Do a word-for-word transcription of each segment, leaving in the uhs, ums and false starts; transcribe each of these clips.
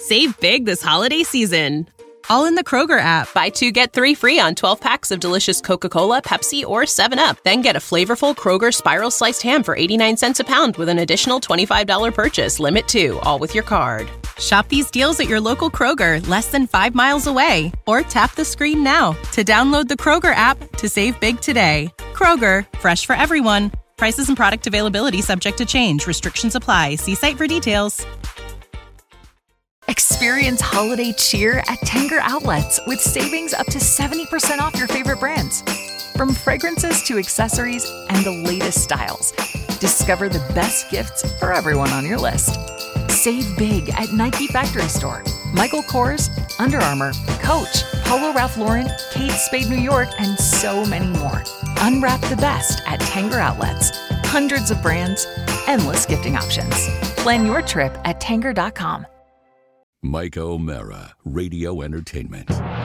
Save big this holiday season. All in the Kroger app. Buy two, get three free on twelve packs of delicious Coca-Cola, Pepsi, or seven up. Then get a flavorful Kroger Spiral Sliced Ham for eighty-nine cents a pound with an additional twenty-five dollars purchase. Limit two, all with your card. Shop these deals at your local Kroger, less than five miles away. Or tap the screen now to download the Kroger app to save big today. Kroger, fresh for everyone. Prices and product availability subject to change. Restrictions apply. See site for details. Experience holiday cheer at Tanger Outlets with savings up to seventy percent off your favorite brands. From fragrances to accessories and the latest styles, discover the best gifts for everyone on your list. Save big at Nike Factory Store, Michael Kors, Under Armour, Coach, Polo Ralph Lauren, Kate Spade New York, and so many more. Unwrap the best at Tanger Outlets. Hundreds of brands, endless gifting options. Plan your trip at Tanger dot com. Mike O'Mara, Radio Entertainment.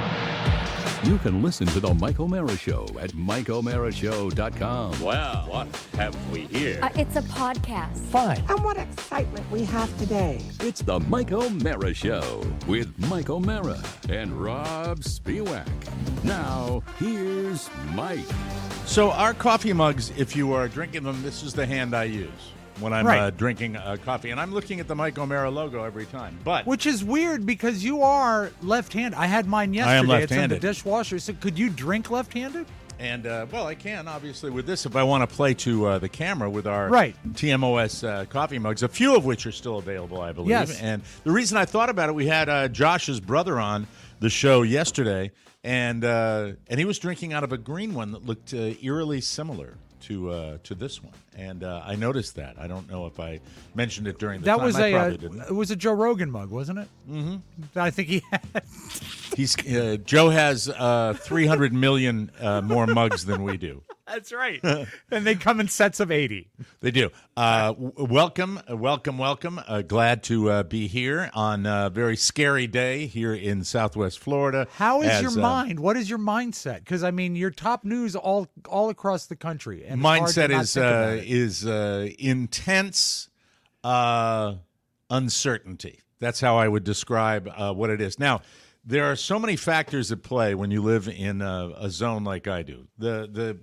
You can listen to The Mike O'Mara Show at Mike O'Mara Show dot com. Well, what have we here? Uh, it's a podcast. Fine. And what excitement we have today. It's The Mike O'Mara Show with Mike O'Mara and Rob Spiewak. Now, here's Mike. So our coffee mugs, if you are drinking them, this is the hand I use when I'm right. uh, drinking uh, coffee. And I'm looking at the Mike O'Mara logo every time. But Which is weird because you are left-handed. I had mine yesterday. I am It's in left-handed. the dishwasher. So could you drink left-handed? And, uh, well, I can, obviously, with this if I want to play to uh, the camera with our right. T M O S uh, coffee mugs, a few of which are still available, I believe. Yes. And the reason I thought about it, we had uh, Josh's brother on the show yesterday, and uh, and he was drinking out of a green one that looked uh, eerily similar to uh, to this one. And uh, I noticed that. I don't know if I mentioned it during the that time. was I a probably uh, didn't. It was a Joe Rogan mug, wasn't it? Mm-hmm. I think he had. He's uh, Joe has uh, three hundred million uh, more mugs than we do. That's right. And they come in sets of eighty. They do. Uh, w- welcome, uh, welcome, welcome. Uh, glad to uh, be here on a very scary day here in Southwest Florida. How is as, your uh, mind? What is your mindset? Because I mean, you're top news all all across the country. And it's hard mindset to not is think about uh, it. is uh, intense uh, uncertainty. That's how I would describe uh, what it is. Now, there are so many factors at play when you live in a, a zone like I do. The the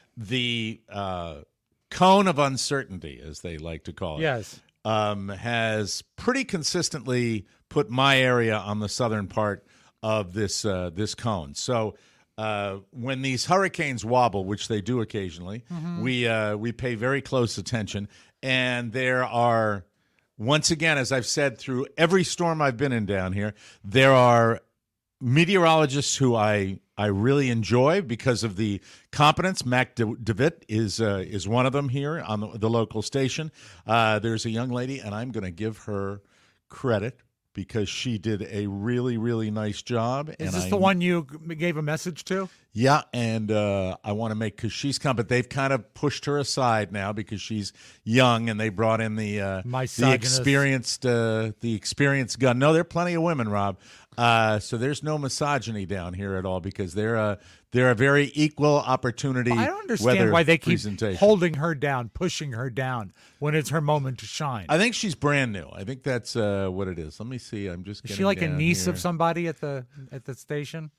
the uh, cone of uncertainty, as they like to call it, Yes. um, has pretty consistently put my area on the southern part of this uh, this cone. So uh, when these hurricanes wobble, which they do occasionally, Mhm. we uh, we pay very close attention. And there are, once again, as I've said through every storm I've been in down here, there are meteorologists who I I really enjoy because of the competence. Mac De- DeWitt is uh, is one of them here on the, the local station. Uh, there's a young lady, and I'm going to give her credit because she did a really, really nice job. Is and this I, the one you g- gave a message to? Yeah, and uh, I want to make, because she's come, but they've kind of pushed her aside now because she's young, and they brought in the uh, the Misogynist. experienced uh, the experienced gun. No, there are plenty of women, Rob. Uh, so there's no misogyny down here at all because they're a they're a very equal opportunity. I don't understand weather why they keep presentation. holding her down, pushing her down when it's her moment to shine. I think she's brand new. I think that's uh, what it is. Let me see. I'm just Is getting she like a down niece here. of somebody at the at the station?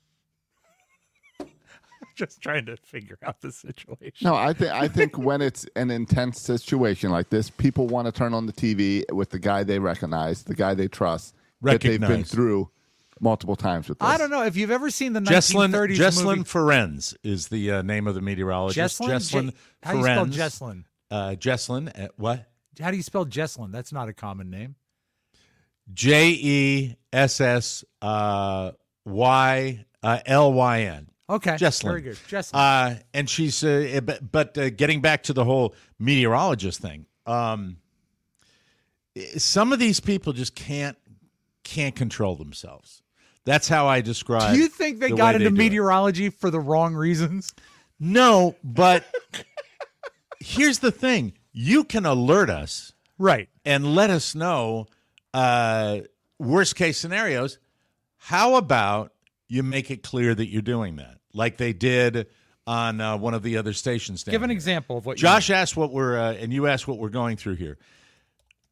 Just trying to figure out the situation. No, I think I think when it's an intense situation like this, people want to turn on the T V with the guy they recognize, the guy they trust, that they've been Recognize. through multiple times with this. I don't know if you've ever seen the Jesslyn nineteen thirties Jesslyn movie. Ferenz is the uh, name of the meteorologist. Jesslyn? Jesslyn J- how do you spell Ferenz. Jesslyn? Uh, Jesslyn. Uh, what? How do you spell Jesslyn? That's not a common name. J E S S uh, Y uh, L Y N. Okay, Jesslyn. very good. Jesslyn. Uh, and she's, uh, but, but uh, getting back to the whole meteorologist thing, um, some of these people just can't can't control themselves. That's how I describe. Do you think they the got way into they do it. meteorology for the wrong reasons? No, but here's the thing: you can alert us, right, and let us know uh, worst case scenarios. How about you make it clear that you're doing that, like they did on uh, one of the other stations? Down Give an here. example of what Josh you asked what we're, uh, and you asked what we're going through here.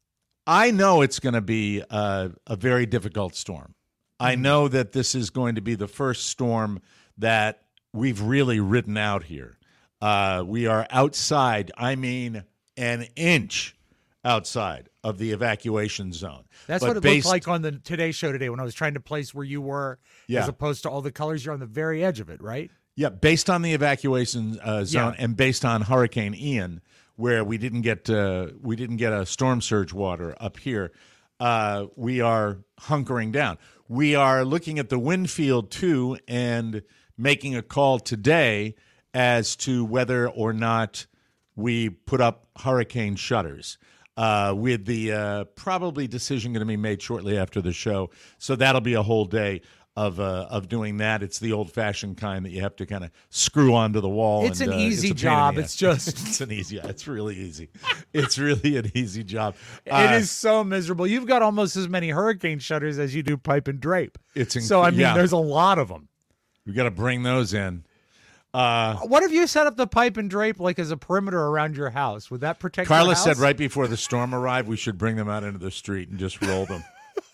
I know it's going to be a, a very difficult storm. I know that this is going to be the first storm that we've really ridden out here. Uh, we are outside, I mean, an inch outside of the evacuation zone. That's But what it based, looked like on the Today Show today when I was trying to place where you were, Yeah. as opposed to all the colors. You're on the very edge of it, right? Yeah, based on the evacuation uh, zone Yeah. and based on Hurricane Ian, where we didn't get uh, we didn't get a storm surge water up here, uh, we are hunkering down. We are looking at the wind field too and making a call today as to whether or not we put up hurricane shutters. Uh, with the uh, probably decision going to be made shortly after the show, so that'll be a whole day of uh, of doing that. It's the old-fashioned kind that you have to kind of screw onto the wall. It's and, an uh, easy it's a pain in job. the It's ass. just- it's an easy. It's really easy. It's really an easy job. It Uh, is so miserable. You've got almost as many hurricane shutters as you do pipe and drape. It's inc- so I mean, yeah. there's a lot of them. We got to bring those in. Uh, What if you set up the pipe and drape like as a perimeter around your house? Would that protect? Carla your house? said right before the storm arrived, we should bring them out into the street and just roll them.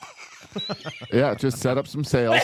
Yeah, just set up some sails.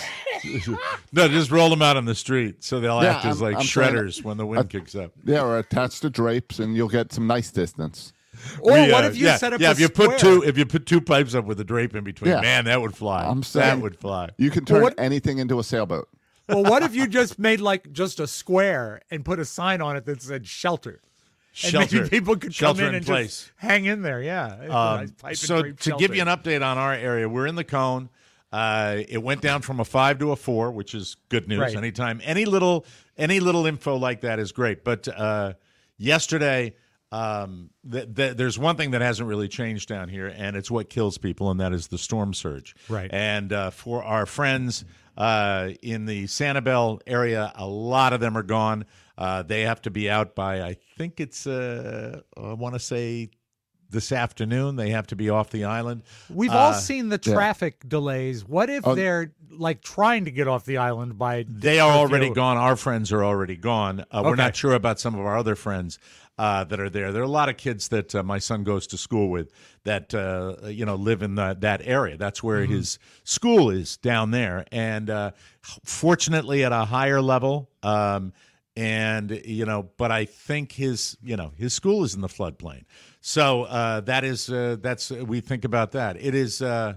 No, just roll them out on the street so they'll Yeah, act as I'm- like I'm saying- shredders when the wind uh, kicks up. Yeah, or attached to drapes, and you'll get some nice distance. Or We, what uh, if you yeah, set up yeah, a if you square? put two if you put two pipes up with a drape in between, Yeah. man, that would fly. I'm that saying would fly. You can turn Well, what- anything into a sailboat. Well, what if you just made like just a square and put a sign on it that said shelter? And Shelter. maybe people could Shelter come in in and place. just hang in there. Yeah. Um, Nice pipe and so drape to give you an shelter. update on our area, we're in the cone. Uh, it went down from a five to a four, which is good news. Right. Anytime any little any little info like that is great. But uh, yesterday, um, th- th- there's one thing that hasn't really changed down here, and it's what kills people, and that is the storm surge. Right. And uh, for our friends uh, in the Sanibel area, a lot of them are gone. Uh, they have to be out by, I think it's, uh, I want to say this afternoon. They have to be off the island. We've all Uh, seen the traffic delays. What if Oh. they're like trying to get off the island by They are already curfew? gone. Our friends are already gone. Uh, We're Okay. not sure about some of our other friends uh, that are there. There are a lot of kids that uh, my son goes to school with that uh, you know live in the, that area. That's where Mm-hmm. his school is down there, and uh, fortunately at a higher level. Um, and you know, but I think his you know his school is in the floodplain. So uh, that is uh, that's we think about that. It is. Uh,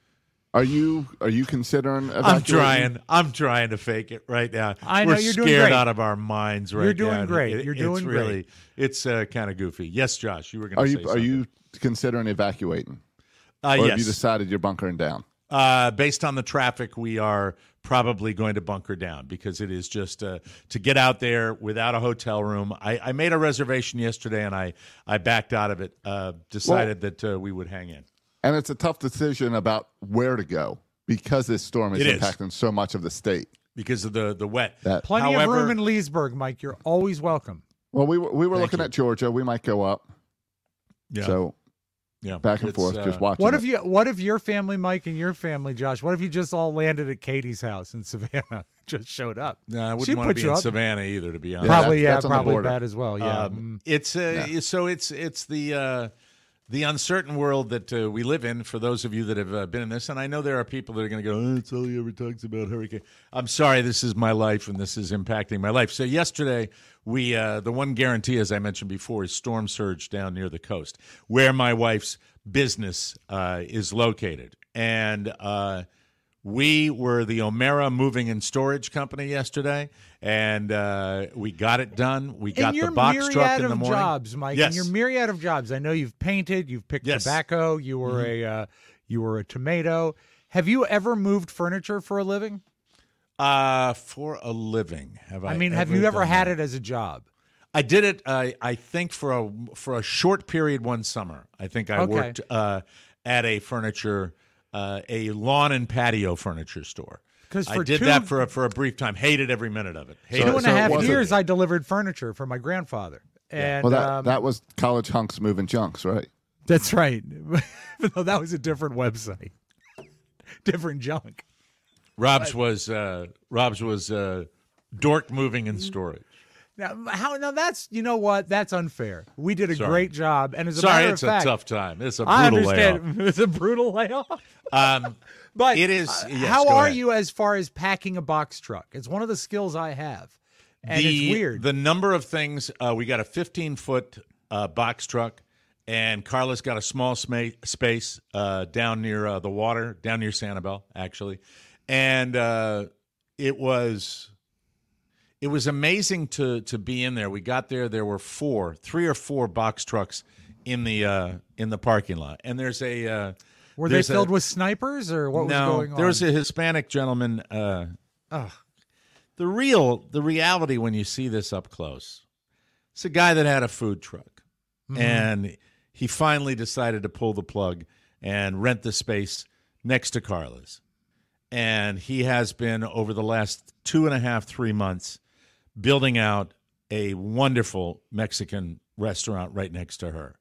Are you are you considering? I'm evacuating? trying. I'm trying to fake it right now. I know We're you're doing scared great. out of our minds right You're doing now. great. It- You're it's doing really, great. It's uh, kind of goofy. Yes, Josh, you were going Are to you say are something. you considering evacuating, Uh, or yes. have you decided you're bunkering down? Uh, based on the traffic, we are probably going to bunker down because it is just uh, to get out there without a hotel room. I, I made a reservation yesterday and I, I backed out of it, uh, decided that uh, we would hang in. And it's a tough decision about where to go because this storm is It is. impacting so much of the state. Because of the, the wet. That- Plenty However, of room in Leesburg, Mike. You're always welcome. Well, we were we were Thank looking you. at Georgia. We might go up. yeah, So yeah, back and It's, forth, uh, just watching. What it. if you? What if your family, Mike, and your family, Josh? What if you just all landed at Katie's house in Savannah? Just showed up. No, I She'd wouldn't want put to be you in up. Savannah either, to be honest. Probably, that's- yeah, that's on the probably border. bad as well. Yeah. Um, it's uh, so it's it's the uh, the uncertain world that uh, we live in. For those of you that have uh, been in this, and I know there are people that are going to go, oh, "It's all he ever talks about hurricane." I'm sorry, this is my life, and this is impacting my life. So yesterday, we uh, the one guarantee, as I mentioned before, is storm surge down near the coast, where my wife's business uh, is located, and. Uh, We were the O'Mara Moving and Storage Company yesterday, and uh, we got it done. We got in your the box myriad truck in of the morning. jobs, Mike. Yes. In your myriad of jobs, I know you've painted, you've picked Yes. tobacco, you were a uh, you were a tomato. Have you ever moved furniture for a living? Uh, for a living, have I? I mean, have you ever done had that? it as a job? I did it. I I think for a for a short period one summer. I think I Okay. worked uh, at a furniture, uh, a lawn and patio furniture store. 'Cause I for did two- that for a, for a brief time. Hated every minute of it. Hated Two it. and a so it half wasn't- years, I delivered furniture for my grandfather, and Well, that um, that was college hunks moving junks, right? that's right. Even though that was a different website, different junk. Rob's was uh, Rob's was uh, dork moving and storage. Now, how? Now that's you know what? That's unfair. We did a Sorry. great job, and as a Sorry, matter it's of fact, a tough time. It's a I brutal understand layoff. it's a brutal layoff. Um, But it is. uh, yes, how go are ahead. you as far as packing a box truck? It's one of the skills I have, and the, it's weird. The number of things uh, we got a fifteen foot uh, box truck, and Carla's got a small sma- space uh, down near uh, the water, down near Sanibel, actually, and uh, it was it was amazing to to be in there. We got there. There were four, three or four box trucks in the uh, in the parking lot, and there's a. Uh, Were they there's filled a, with snipers, or what no, was going on? there was a Hispanic gentleman. Uh, oh, the real, the reality when you see this up close, it's a guy that had a food truck, Mm-hmm. and he finally decided to pull the plug and rent the space next to Carla's. And he has been, over the last two and a half, three months, building out a wonderful Mexican restaurant right next to her.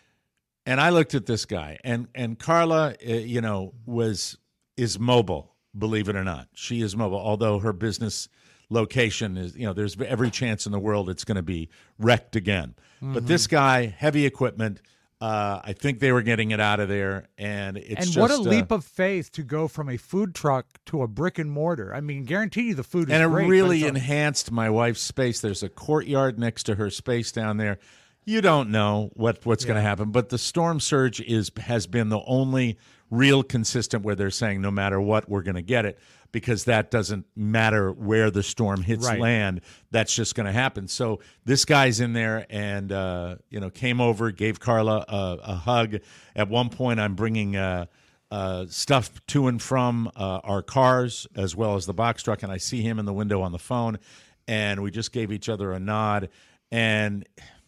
And I looked at this guy, and and Carla, uh, you know, was is mobile. Believe it or not, she is mobile. Although her business location is, you know, there's every chance in the world it's going to be wrecked again. Mm-hmm. But this guy, heavy equipment. Uh, I think they were getting it out of there, and it's and just, what a leap uh, of faith to go from a food truck to a brick and mortar. I mean, guarantee you the food is and it great, but really it's a- enhanced my wife's space. There's a courtyard next to her space down there. You don't know what, what's going to happen, but the storm surge is has been the only real consistent where they're saying no matter what, we're going to get it, because that doesn't matter where the storm hits Right. land. That's just going to happen. So this guy's in there and, uh, you know, came over, gave Carla a, a hug. At one point, I'm bringing uh, uh, stuff to and from uh, our cars as well as the box truck, and I see him in the window on the phone, and we just gave each other a nod. And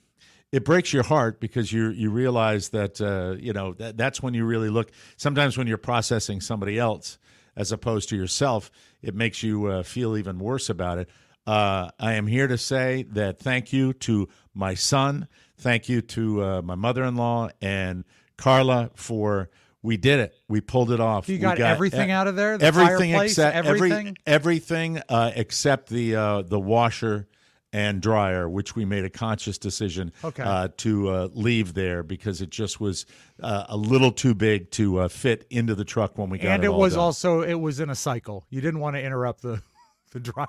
it breaks your heart because you you realize that uh, you know that, that's when you really look. Sometimes when you're processing somebody else as opposed to yourself, it makes you uh, feel even worse about it. Uh, I am here to say that thank you to my son, thank you to uh, my mother-in-law and Carla for we did it. We pulled it off. You We got everything out of there? The everything fireplace, except everything? every, everything uh, except the uh, the washer and dryer, which we made a conscious decision Okay. uh, to uh, leave there because it just was uh, a little too big to uh, fit into the truck when we got and it it all was done. also it was in a cycle. You didn't want to interrupt the the drying.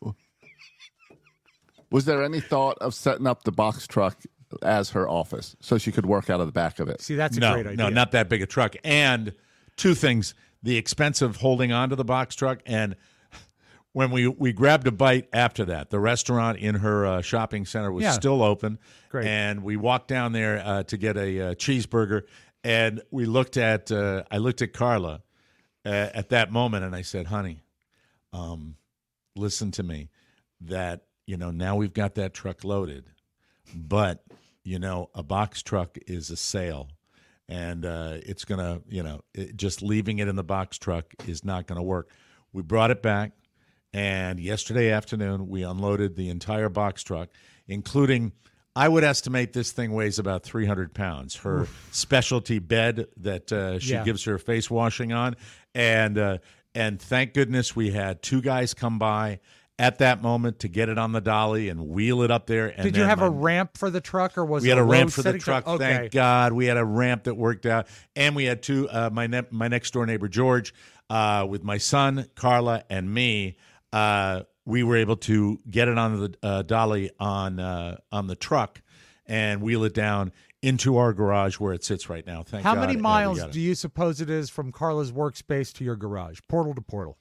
Was there any thought of setting up the box truck as her office so she could work out of the back of it? See, that's a no, great idea. no, not that big a truck. And two things: the expense of holding on to the box truck, and when we, we grabbed a bite after that, the restaurant in her uh, shopping center was Yeah. still open. Great. And we walked down there uh, to get a uh, cheeseburger, and we looked at uh, I looked at Carla uh, at that moment, and I said, "Honey, um, listen to me. That you know now we've got that truck loaded, but you know a box truck is a sale." And uh, it's going to, you know, it, just leaving it in the box truck is not going to work. We brought it back, and yesterday afternoon we unloaded the entire box truck, including, I would estimate this thing weighs about three hundred pounds, her specialty bed that uh, she Yeah. gives her face washing on. And, uh, and thank goodness we had two guys come by at that moment to get it on the dolly and wheel it up there. And Did you then have my- a ramp for the truck, or was we it had a low ramp for the sitting truck. Okay. Thank God, we had a ramp that worked out, and we had two. Uh, my ne- my next door neighbor George, uh, with my son Carla and me, uh, we were able to get it on the uh, dolly on uh, on the truck and wheel it down into our garage where it sits right now. Thank How God, many uh, we miles got it. do you suppose it is from Carla's workspace to your garage, portal to portal?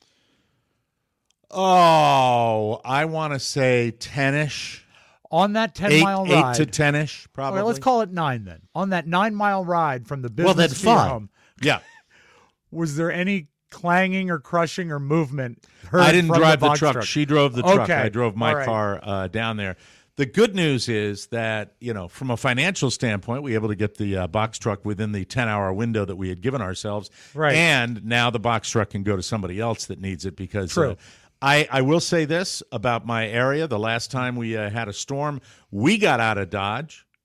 Oh, I want to say ten-ish, On that ten eight, mile eight ride, to ten-ish, probably. Okay, let's call it nine then. On that nine mile ride from the business well, then to your fine. home, Yeah. was there any clanging or crushing or movement heard I didn't from drive the, the, box truck. truck. She drove the truck. Okay. I drove my All right. car uh, down there. The good news is that, you know, from a financial standpoint, we were able to get the uh, box truck within the ten-hour window that we had given ourselves. Right. And now the box truck can go to somebody else that needs it because True. Uh, I, I will say this about my area. The last time we uh, had a storm, we got out of Dodge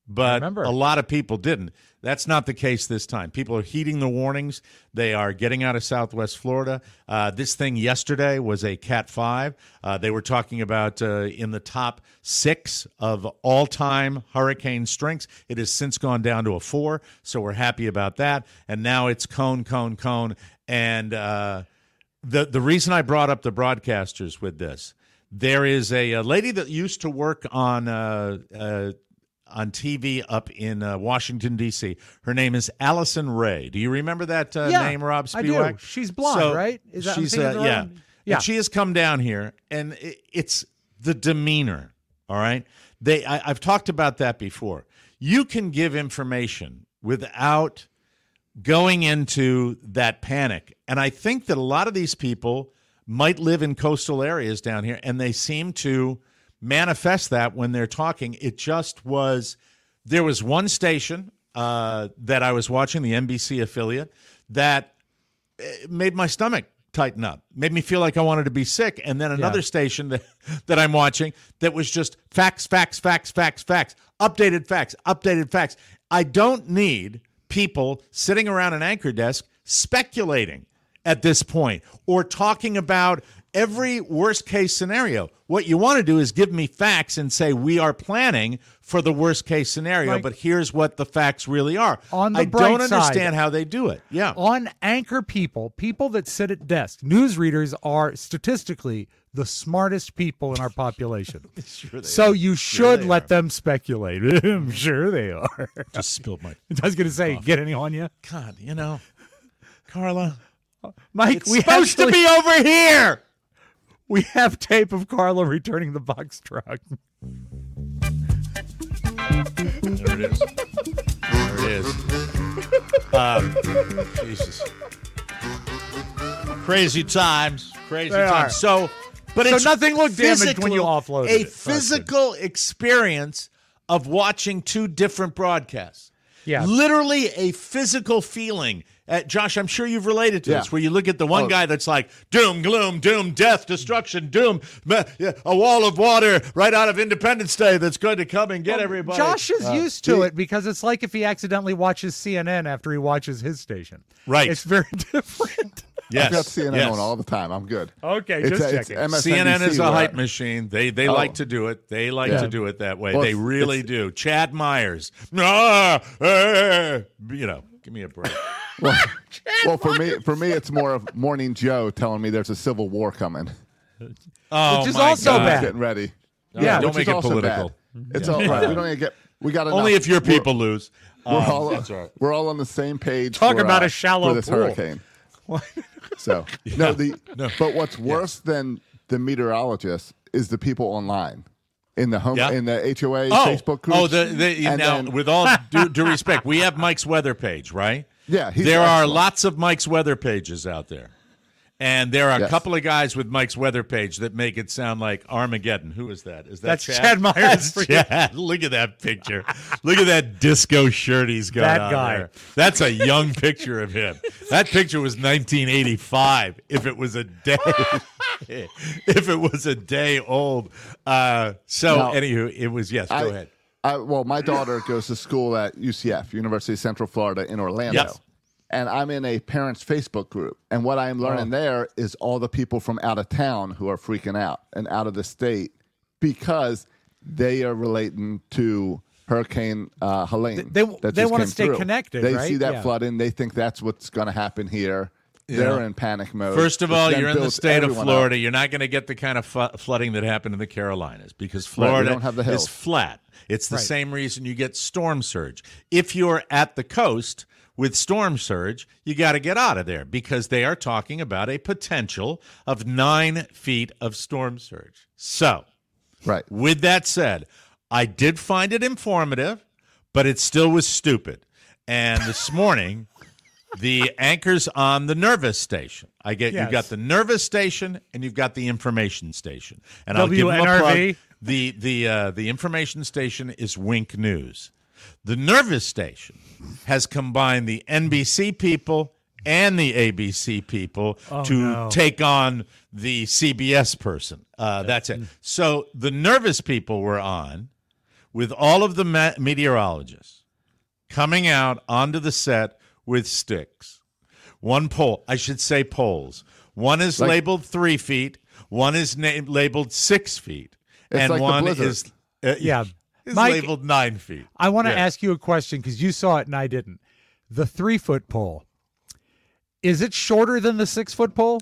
but remember. a lot of people didn't. That's not the case this time. People are heeding the warnings. They are getting out of Southwest Florida. Uh, this thing yesterday was a Cat five. Uh, they were talking about uh, in the top six of all-time hurricane strengths. It has since gone down to a four, so we're happy about that. And now it's cone, cone, cone. And uh, the, the reason I brought up the broadcasters with this, there is a, a lady that used to work on uh, uh, on T V up in uh, Washington, D C. Her name is Allison Ray. Do you remember that uh, yeah, name, Rob I Spiewak? do. She's blonde, So right? Is that I'm she's thinking uh, of the yeah. right- yeah. And she has come down here, and it, it's the demeanor. All right, they. I, I've talked about that before. You can give information without going into that panic, and I think that a lot of these people might live in coastal areas down here, and they seem to manifest that when they're talking. It just was, there was one station uh, that I was watching, the N B C affiliate, that made my stomach tighten up, made me feel like I wanted to be sick. And then another Yeah. station that, that I'm watching that was just facts, facts, facts, facts, facts, updated facts, updated facts. I don't need people sitting around an anchor desk speculating at this point or talking about every worst case scenario. What you want to do is give me facts and say we are planning for the worst case scenario, Like, but here's what the facts really are. on the I bright don't side- understand how they do it. Yeah. On anchor people, people that sit at desks, newsreaders are statistically the smartest people in our population. Sure they so are. you Sure should they let are. them speculate. I'm sure they are. Just spilled my I was going to say, get any on you? God, you know, Carla. Mike, It's we supposed actually, to be over here. we have tape of Carla returning the box truck. There it is. There it is. Um, Jesus. Crazy times. Crazy They times. are. So, but So it's nothing looked damaged when you physical- offloaded A it. That's good. physical experience of watching two different broadcasts. Yeah. Literally a physical feeling. Uh, Josh, I'm sure you've related to Yeah. this, where you look at the one Oh. guy that's like, doom, gloom, doom, death, destruction, doom, ma- yeah, a wall of water right out of Independence Day that's going to come and get everybody. Josh is Uh, used to it because it's like if he accidentally watches C N N after he watches his station. Right. It's very different. yes, I've got C N N yes. on all the time. I'm good. Okay, It's just a- it's checking. M S C N N is a where- hype machine. They they Oh. like to do it. They like Yeah. to do it that way. Well, they it's- really it's- do. Chad Myers. Ah, eh, you know, give me a break. Well, well, for me, for me, it's more of Morning Joe telling me there's a civil war coming. Oh, Which is my also God. bad. Getting ready. Yeah, don't which make is it also political. bad. It's all right. We don't even get. We got enough. Only if your we're- people lose. We're, Um, all, that's right. we're all on the same page. Talk for, about uh, a shallow for this pool. hurricane. So no, the but what's worse than the meteorologists is the people online in the home Yeah. in the H O A Oh, Facebook groups. oh, the, the, And now then- with all due, due respect, we have Mike's weather page, right? Yeah, he's there are excellent. lots of Mike's weather pages out there. And there are a Yes. couple of guys with Mike's weather page that make it sound like Armageddon. Who is that? Is that That's Chad? Chad Myers That's for you. Chad. Look at that picture. Look at that disco shirt he's got That on guy. there. That's a young picture of him. That picture was nineteen eighty-five. If it was a day, if it was a day old. Uh, so, Now, anywho, it was yes. Go I- ahead. I, well, my daughter goes to school at U C F, University of Central Florida in Orlando. Yes. And I'm in a parents' Facebook group. And what I'm learning there is all the people from out of town who are freaking out and out of the state because they are relating to Hurricane uh, Helene. They- that they just wanna came stay through. connected, They right? see that Yeah. flooding. They think that's what's going to happen here. They're in panic mode. First of which all, then you're in the builds state of everyone Florida. up. You're not going to get the kind of fu- flooding that happened in the Carolinas because Right, we Florida don't have the is hills. flat. It's the Right. same reason you get storm surge. If you're at the coast with storm surge, you got to get out of there because they are talking about a potential of nine feet of storm surge. So, Right. with that said, I did find it informative, but it still was stupid. And this morning, the anchors on the Nervous station. I get Yes. you've got the Nervous station and you've got the information station. And I'll give them a W N R V? plug. The the uh, the information station is Wink News. The Nervous station has combined the N B C people and the A B C people to no. take on the C B S person. Uh, that's it. So the Nervous people were on with all of the me- meteorologists coming out onto the set with sticks. One pole, I should say poles. One is Like- labeled three feet. One is na- labeled six feet. It's and like the one blizzard. is, uh, Yeah. is Mike- labeled nine feet. I want to Yeah. ask you a question because you saw it and I didn't. The three foot pole, is it shorter than the six foot pole?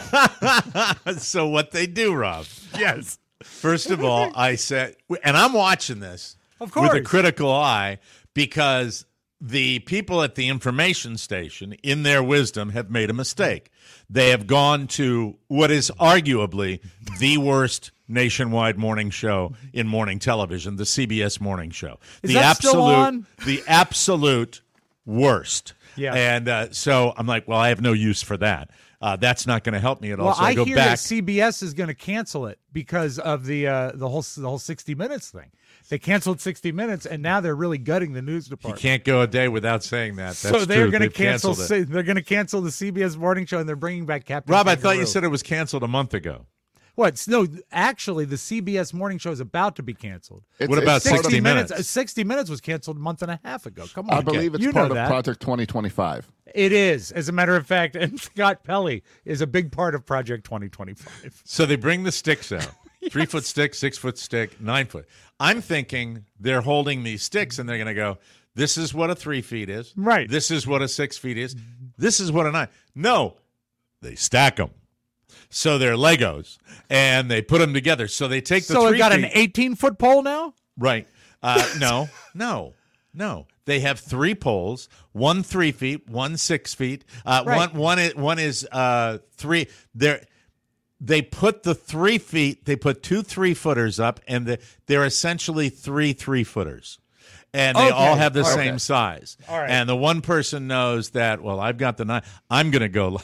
So what they do, Rob, Yes. first of all, I said, and I'm watching this Of with a course. critical eye because the people at the information station, in their wisdom, have made a mistake. They have gone to what is arguably the worst nationwide morning show in morning television, the C B S morning show. Is the that absolute, still on? the absolute worst. Yeah. And uh, so I'm like, well, I have no use for that. Uh, that's not going to help me at all. Well, so I, I go hear back. that C B S is going to cancel it because of the uh, the whole the whole sixty minutes thing. They canceled sixty minutes, and now they're really gutting the news You department. can't go a day without saying that. That's so they're true. going to They've cancel. canceled it. C- they're going to cancel the C B S morning show, and they're bringing back Captain. Rob, I thought you Kangaroo. said it was canceled a month ago. What? No, actually, the C B S morning show is about to be canceled. It's- What about it's part of- sixty minutes? uh, sixty minutes was canceled a month and a half ago. Come on, I believe it's you part know of that. Project twenty twenty-five. It is, as a matter of fact, and Scott Pelley is a big part of Project twenty twenty-five. So they bring the sticks out. Three foot stick, six foot stick, nine foot. I'm thinking they're holding these sticks and they're going to go, this is what a three feet is. Right. This is what a six feet is. This is what a nine. No, they stack them. So they're Legos and they put them together. So they take the So three we've got feet. an eighteen-foot pole now? Right. Uh, no, no, no. They have three poles, one three feet, one six feet. Uh, Right. One one is, one is uh, three. They're, they put the three feet, they put two three-footers up, and the, they're essentially three three-footers. And they Okay. all have the Okay. same size. All right. And the one person knows that, well, I've got the nine. I'm going to go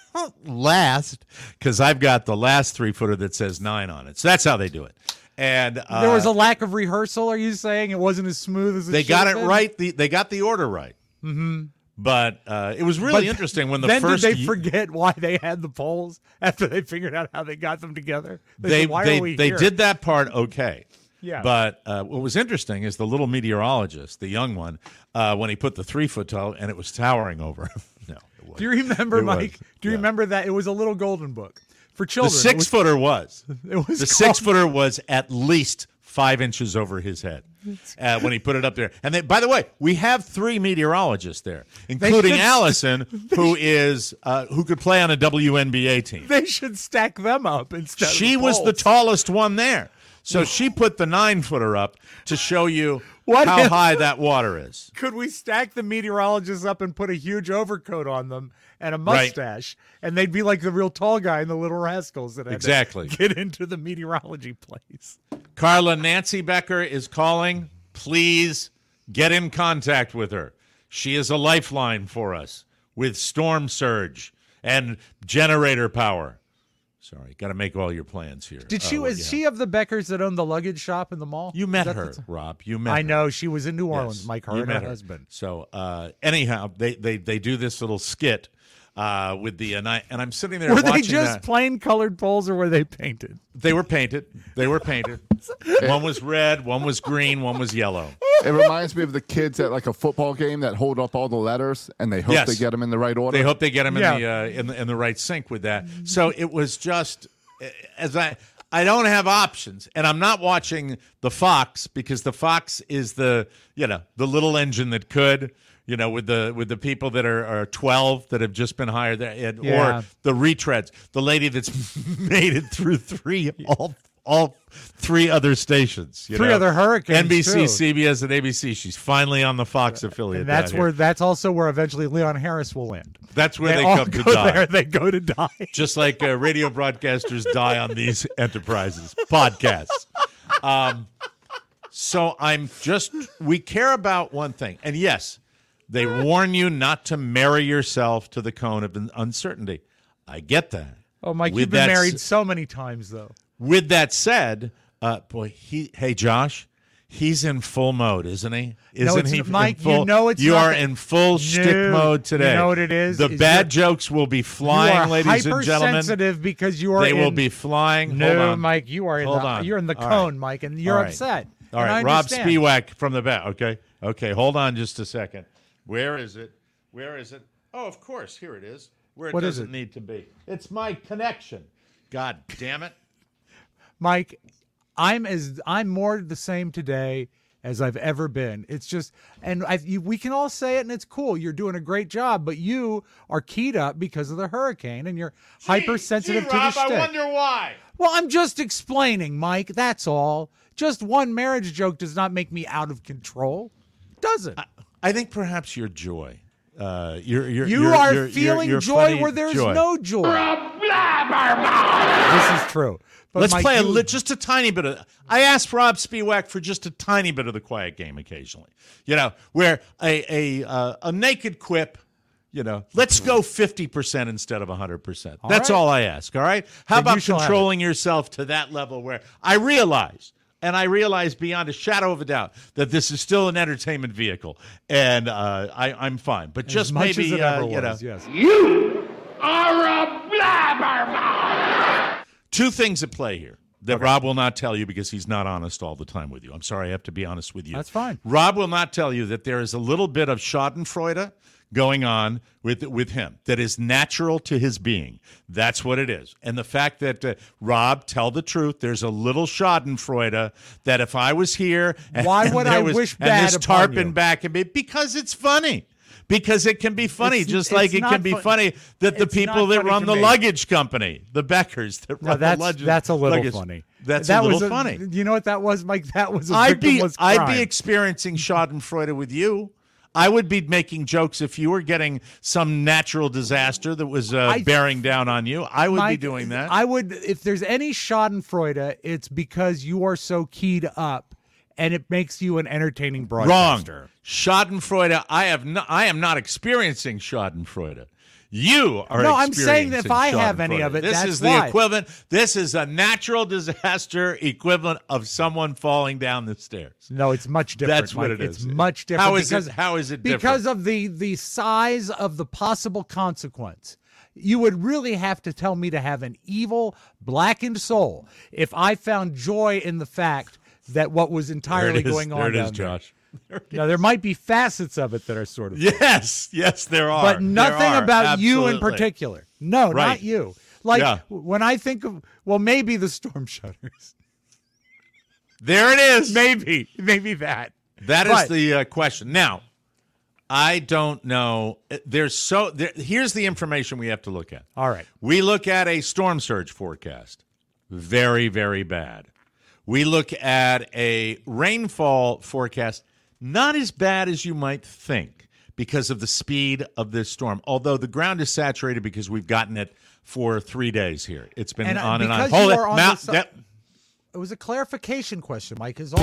last because I've got the last three-footer that says nine on it. So that's how they do it. And uh, There was a lack of rehearsal, are you saying? It wasn't as smooth as it they should got have it been? right. The, they got the order right. Mm-hmm. But uh, it was really But interesting when the then first did they ye- forget why they had the poles after they figured out how they got them together? They, they said, why they, are we they here? did that part okay. Yeah. But uh, what was interesting is the little meteorologist, the young one, uh, when he put the three foot tall and it was towering over him. No, it wasn't. Do you remember, It was, Mike? Do you yeah. remember that? It was a little golden book for The children. six It was- footer was. It was the called- six footer was at least five inches over his head uh, when he put it up there. And they, by the way, we have three meteorologists there, including should- Allison, who is uh, who could play on a W N B A team. They should stack them up instead. She of the was the poles. tallest one there. So she put the nine footer up to show you What how if- high that water is. Could we stack the meteorologists up and put a huge overcoat on them and a Right. mustache, and they'd be like the real tall guy in the Little Rascals that had Exactly. to get into the meteorology place. Carla, Nancy Becker is calling. Please get in contact with her. She is a lifeline for us with storm surge and generator power. Sorry, got to make all your plans here. Did she? Uh, is yeah. she of the Beckers that own the luggage shop in the mall? You met Is that her, the- Rob. You met I her. know she was in New Orleans. Yes, Mike, her you and her met her. husband. So uh, anyhow, they, they they do this little skit uh, with the and, I, and I'm sitting there Were watching they just that. plain colored poles, or were they painted? They were painted. They were painted. One was red, one was green, one was yellow. It reminds me of the kids at like a football game that hold up all the letters and they hope Yes. they get them in the right order. They hope they get them in Yeah. the uh, in the in the right sync with that. So it was just as I I don't have options, and I'm not watching the Fox because the Fox is the you know the little engine that could. You know, with the with the people that are, are twelve that have just been hired, there, and, Yeah. or the retreads, the lady that's made it through three all all three other stations, you Three know? other hurricanes, N B C, too. C B S, and A B C. She's finally on the Fox affiliate. And that's down where here. that's also where eventually Leon Harris will end. that's where they, all come to go die. there. They go to die. Just like uh, radio broadcasters die on these enterprises, podcasts. Um, so I'm just, we care about one thing. And yes, they warn you not to marry yourself to the cone of uncertainty. I get that. Oh, Mike, With you've been that married s- so many times, though. With that said, uh, boy, he, hey, Josh, he's in full mode, isn't he? Isn't it's he? not- in Mike, you full- know it's You not are that- in full shtick No, mode today. you know what it is? The Is bad you're- jokes will be flying, you are ladies and gentlemen. hypersensitive because you are They will in- be flying. No, Hold on. Mike, you are in Hold the on. you're in the All cone, right. Mike, and you're All right. upset. All and right, I Rob understand. Spiewak from the back. Okay, okay, hold on just a second. Where is it? Where is it? Oh, of course, here it is. Where it What is doesn't it? need to be. It's my connection. God damn it. Mike, I'm as I'm more the same today as I've ever been. It's just, and I, you, we can all say it, and it's cool. You're doing a great job, but you are keyed up because of the hurricane, and you're hypersensitive Gee, to Rob, the shtick. I wonder why. Well, I'm just explaining, Mike. That's all. Just one marriage joke does not make me out of control. Doesn't. I, I think perhaps your joy. Uh, you're, you're, You you're, are you're, feeling you're, you're joy funny where there's joy. no joy. This is true. But Let's Mike, play a you- li- just a tiny bit of. I asked Rob Spiewak for just a tiny bit of the quiet game occasionally. You know, where a a uh, a naked quip. You know, let's go fifty percent instead of one hundred percent. That's right. all I ask, all right? How Then you about shall have controlling yourself to that level where I realize, and I realize beyond a shadow of a doubt, that this is still an entertainment vehicle, and uh, I, I'm fine. But just as much maybe, as it uh, ever you know, was, yes. two things at play here that Rob will not tell you because he's not honest all the time with you. I'm sorry, I have to be honest with you. That's fine. Rob will not tell you that there is a little bit of schadenfreude going on with with him that is natural to his being. That's what it is. And the fact that, uh, Rob, tell the truth, there's a little schadenfreude that if I was here and, Why and would there I was, wish and bad this upon tarpon you? back at me, because it's funny. Because it can be funny, It's- just it's like it not can be fun- funny that the it's people not that funny run to the me. luggage company, the Beckers that No, run that's the luggage. that's a little luggage- funny. That's that a little was funny. You know what that was, Mike? That was a I'd be victimless I'd crime. be experiencing schadenfreude with you. I would be making jokes if you were getting some natural disaster that was uh, I- bearing down on you. I would Mike, be doing that. I would, if there's any schadenfreude, it's because you are so keyed up, and it makes you an entertaining Wrong. broadcaster. Schadenfreude. I have no, I am not experiencing schadenfreude. You are. No, I'm saying that if I experiencing have any of schadenfreude. it, this that's is the why. equivalent. This is a natural disaster equivalent of someone falling down the stairs. No, it's much different. That's what Mike. it is. It's much different. How is because, it? How is it different? Because of the the size of the possible consequence. You would really have to tell me to have an evil, blackened soul if I found joy in the fact that what was entirely there it is. going on There it down is, there. Josh. Now, there might be facets of it that are sort of, Yes, yes, there are. but nothing There are. about you in Absolutely. particular. No, Right. not you. Like Yeah. when I think of, well, maybe the storm shutters. There it is. Maybe, maybe that. That is But- the uh, question. Now, I don't know. There's so there, here's the information we have to look at. All right. We look at a storm surge forecast. Very, very bad. We look at a rainfall forecast. Not as bad as you might think because of the speed of this storm. Although the ground is saturated because we've gotten it for three days here. It's been And, uh, on and on. because Hold you it. are on Mount, the si- that- It was a clarification question, Mike, is all.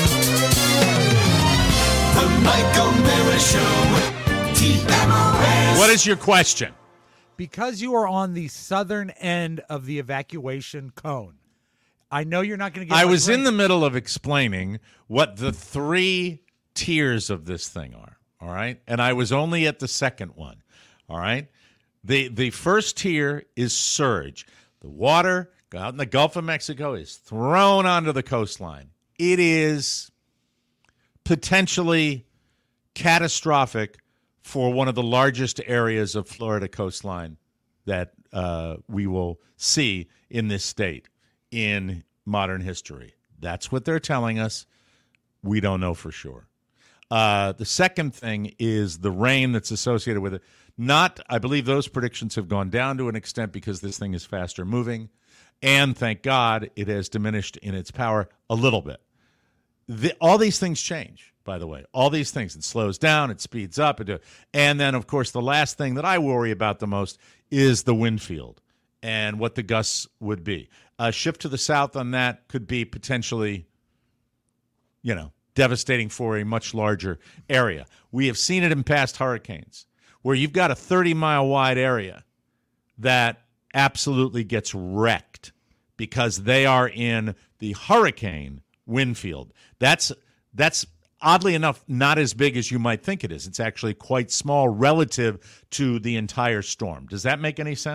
The Mike O'Mara Show. T M O S. what is your question? Because you are on the southern end of the evacuation cone, I know you're not going to get I much was in rain. the middle of explaining what the three tiers of this thing are, all right? And I was only at the second one, all right? The the first tier is surge. The water out in the Gulf of Mexico is thrown onto the coastline. It is potentially catastrophic for one of the largest areas of Florida coastline that uh, we will see in this state in modern history. That's what they're telling us. We don't know for sure. Uh, the second thing is the rain that's associated with it. Not, I believe those predictions have gone down to an extent because this thing is faster moving. And thank God it has diminished in its power a little bit. The, all these things change, by the way. All these things. It slows down, it speeds up. It, and then, of course, the last thing that I worry about the most is the wind field and what the gusts would be. A shift to the south on that could be potentially, you know, devastating for a much larger area. We have seen it in past hurricanes where you've got a thirty-mile wide area that absolutely gets wrecked because they are in the hurricane wind field. That's that's oddly enough not as big as you might think it is. It's actually quite small relative to the entire storm. Does that make any sense?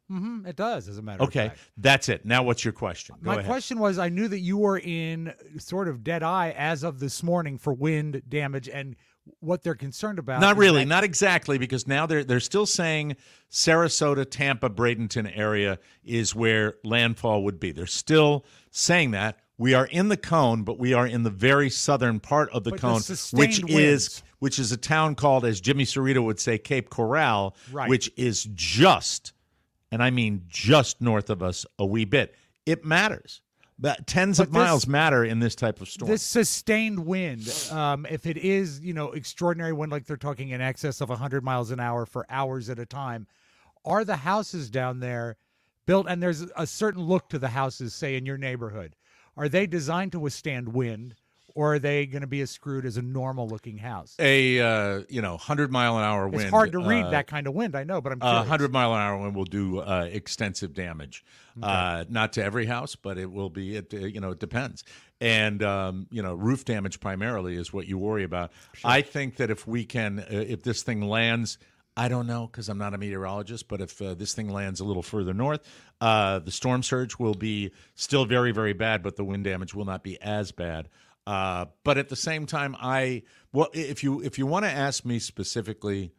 Mm-hmm, it does, as a matter of Okay, fact. that's it. Now what's your question? Go My ahead. question was, I knew that you were in sort of dead eye as of this morning for wind damage, and what they're concerned about. Not is really, that- not exactly, because now they're they're still saying Sarasota, Tampa, Bradenton area is where landfall would be. They're still saying that. We are in the cone, but we are in the very southern part of the But the cone, sustained which is winds. which is a town called, as Jimmy Cerrito would say, Cape Coral, Right. which is just, and I mean just north of us a wee bit. It matters. But tens But of miles this- matter in this type of storm. This sustained wind, um, if it is, you know, extraordinary wind, like they're talking in excess of one hundred miles an hour for hours at a time, are the houses down there built, and there's a certain look to the houses, say, in your neighborhood, are they designed to withstand wind, or are they going to be as screwed as a normal-looking house? a uh, you know hundred mile an hour wind. It's hard to read uh, that kind of wind, I know, but I'm A curious. hundred mile an hour wind will do uh, extensive damage. Uh, not to every house, but it will be. It uh, you know it depends. And um, you know roof damage primarily is what you worry about. I think that if we can, uh, if this thing lands. I don't know because I'm not a meteorologist, but if uh, this thing lands a little further north, uh, the storm surge will be still very, very bad, but the wind damage will not be as bad. Uh, but at the same time, I well, if you if you want to ask me specifically,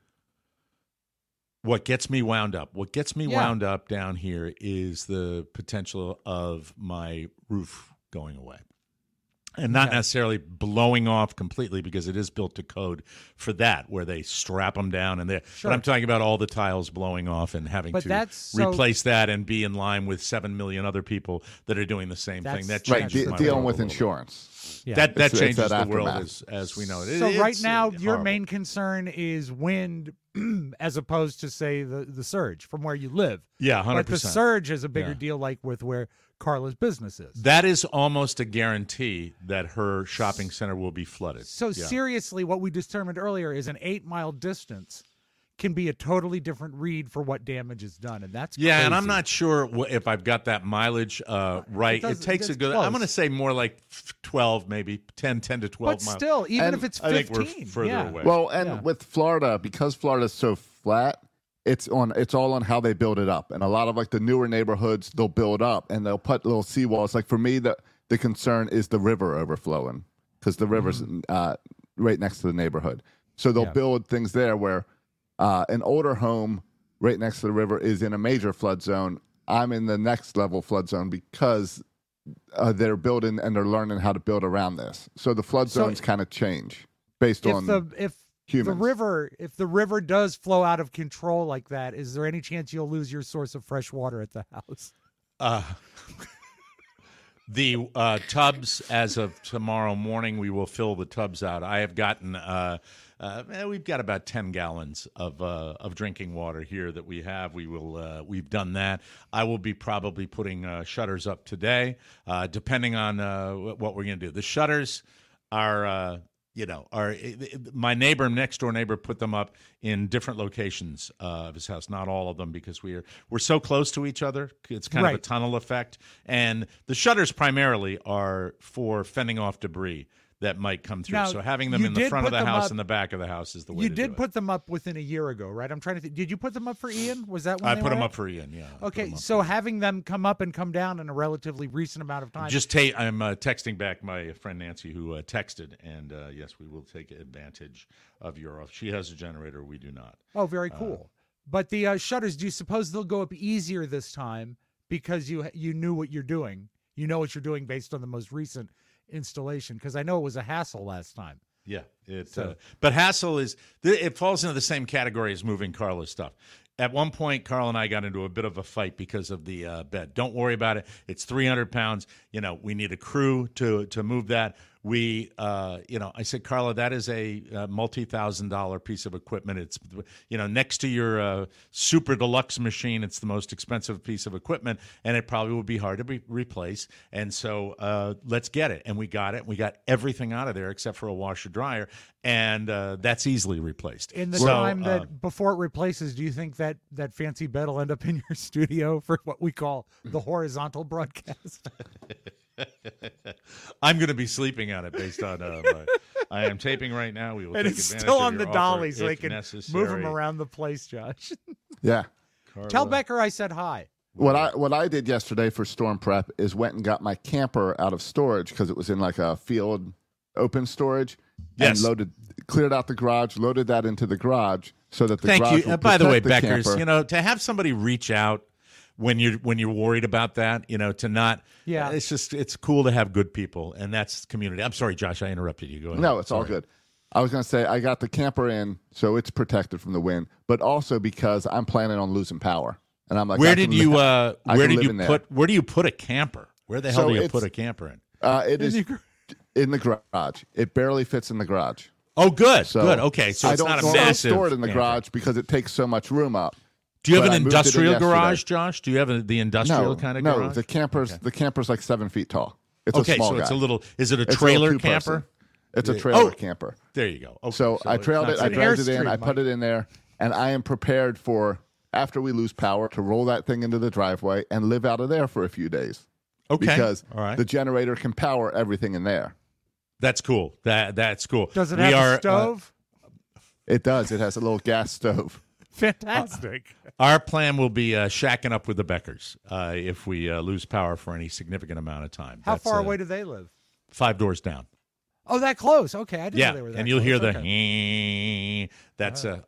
what gets me wound up, what gets me Yeah. wound up down here is the potential of my roof going away. And not Okay. necessarily blowing off completely because it is built to code for that, where they strap them down and there. Sure. But I'm talking about all the tiles blowing off and having But to that's so- replace that and be in line with seven million other people that are doing the same That's- thing. That Right, changes de- my dealing world with a little bit. insurance. Yeah. That that It's- it's changes that the world aftermath. as as we know it. So It- right it's, now, uh, your horrible. main concern is wind, as opposed to say the the surge from where you live. Yeah, one hundred But the percent. surge is a bigger Yeah. deal, like with where Carla's business is. That is almost a guarantee that her shopping center will be flooded. So Yeah. seriously, what we determined earlier is an eight mile distance can be a totally different read for what damage is done, and that's Yeah, and I'm crazy. not sure wh- if I've got that mileage uh, right. It, doesn't- takes a it's good. close. I'm going to say more like twelve, maybe ten, ten to twelve But miles. still, even And if it's I fifteen, think we're further yeah. away. Well, and Yeah. with Florida, because Florida's so flat, it's on. It's all on how they build it up. And a lot of like the newer neighborhoods, they'll build up and they'll put little seawalls. Like for me, the the concern is the river overflowing because the river's uh, right next to the neighborhood. So they'll Yeah. build things there where uh, an older home right next to the river is in a major flood zone. I'm in the next level flood zone because uh, they're building and they're learning how to build around this. So the flood So zones kind of change based If on the if the humans. river if the river does flow out of control like that, is there any chance you'll lose your source of fresh water at the house? Uh, the uh, tubs, as of tomorrow morning, we will fill the tubs out. I have gotten, uh, uh, eh, we've got about ten gallons of uh, of drinking water here that we have. We will, uh, we've done that. I will be probably putting uh, shutters up today, uh, depending on uh, what we're going to do. The shutters are. Uh, You know, our my neighbor, next door neighbor, put them up in different locations uh, of his house. Not all of them, because we're we're so close to each other. It's kind of a Right. tunnel effect. And the shutters primarily are for fending off debris that might come through. Now, so having them you in the did front of put the them house up- and the back of the house is the way You to did do it. put them up within a year ago, right? I'm trying to think. Did you put them up for Ian? Was that when I they put were them up? up for Ian. Yeah. I put Okay, them up so for- having them come up and come down in a relatively recent amount of time. just ta- I'm uh, texting back my friend Nancy, who uh, texted, and uh, yes, we will take advantage of your. She has a generator, we do not. Oh, very cool. But the uh, shutters, do you suppose they'll go up easier this time because you you knew what you're doing? You know what you're doing based on the most recent installation, because I know it was a hassle last time. Yeah, it. So- uh, but hassle is it falls into the same category as moving Carla's stuff. At one point, Carl and I got into a bit of a fight because of the uh, bed. Don't worry about it. It's three hundred pounds. You know, we need a crew to to move that. We, uh, you know, I said, Carla, that is a, uh multi-thousand dollar piece of equipment. It's, you know, next to your uh, super deluxe machine, it's the most expensive piece of equipment, and it probably would be hard to be, replace. And so uh, let's get it. And we got it. We got everything out of there except for a washer dryer, and uh, that's easily replaced. In the So, time that uh, before it replaces, do you think that that fancy bed will end up in your studio for what we call the horizontal broadcast? I'm going to be sleeping on it based on. Uh, my, I am taping right now. We will And take it's advantage still of on your the offer dolly, so they if can necessary. move them around the place, Josh. yeah. Tell Becker I said hi. What I what I did yesterday for storm prep is went and got my camper out of storage because it was in like a field open storage. Yes. And loaded, cleared out the garage, loaded that into the garage so that the Thank garage you. would Uh, by the way, protect Beckers, camper. you know, to have somebody reach out when you're when you're worried about that, you know, to not. Yeah. It's just it's cool to have good people, and that's community. I'm sorry, Josh, I interrupted you. Go ahead. No, it's all Sorry. good. I was going to say I got the camper in so it's protected from the wind, but also because I'm planning on losing power. And I'm like, Where I did can you li- uh, I where can did live you in there. put where do you put a camper? Where the hell So do you it's- put a camper in? Uh, it is in the garage. It barely fits in the garage. Oh, good, So good. Okay, so I it's don't not a normally massive store it in the camper. garage because it takes so much room up. Do you have But an I moved it in industrial yesterday. garage, Josh? Do you have a, the industrial No, kind of no. garage? The camper's the camper's like seven feet tall. It's okay, a small so it's guy. a little. Is it a It's a trailer little two-person. camper? It's a Yeah. trailer Oh, camper. There you go. Okay, So, I it's trailed not it. I sitting- dragged it in. Airstream, I put Mike. it in there, and I am prepared for after we lose power to roll that thing into the driveway and live out of there for a few days. Okay, Because all right. the generator can power everything in there. That's cool. That that's cool. Does it we have are, a stove? It does. It has a little gas stove. Fantastic. Uh, our plan will be uh, shacking up with the Beckers uh, if we uh, lose power for any significant amount of time. How That's, far uh, away do they live? Five doors down. Oh, that close. Okay, I didn't Yeah, know they were that and you'll close. hear the. Okay. That's a.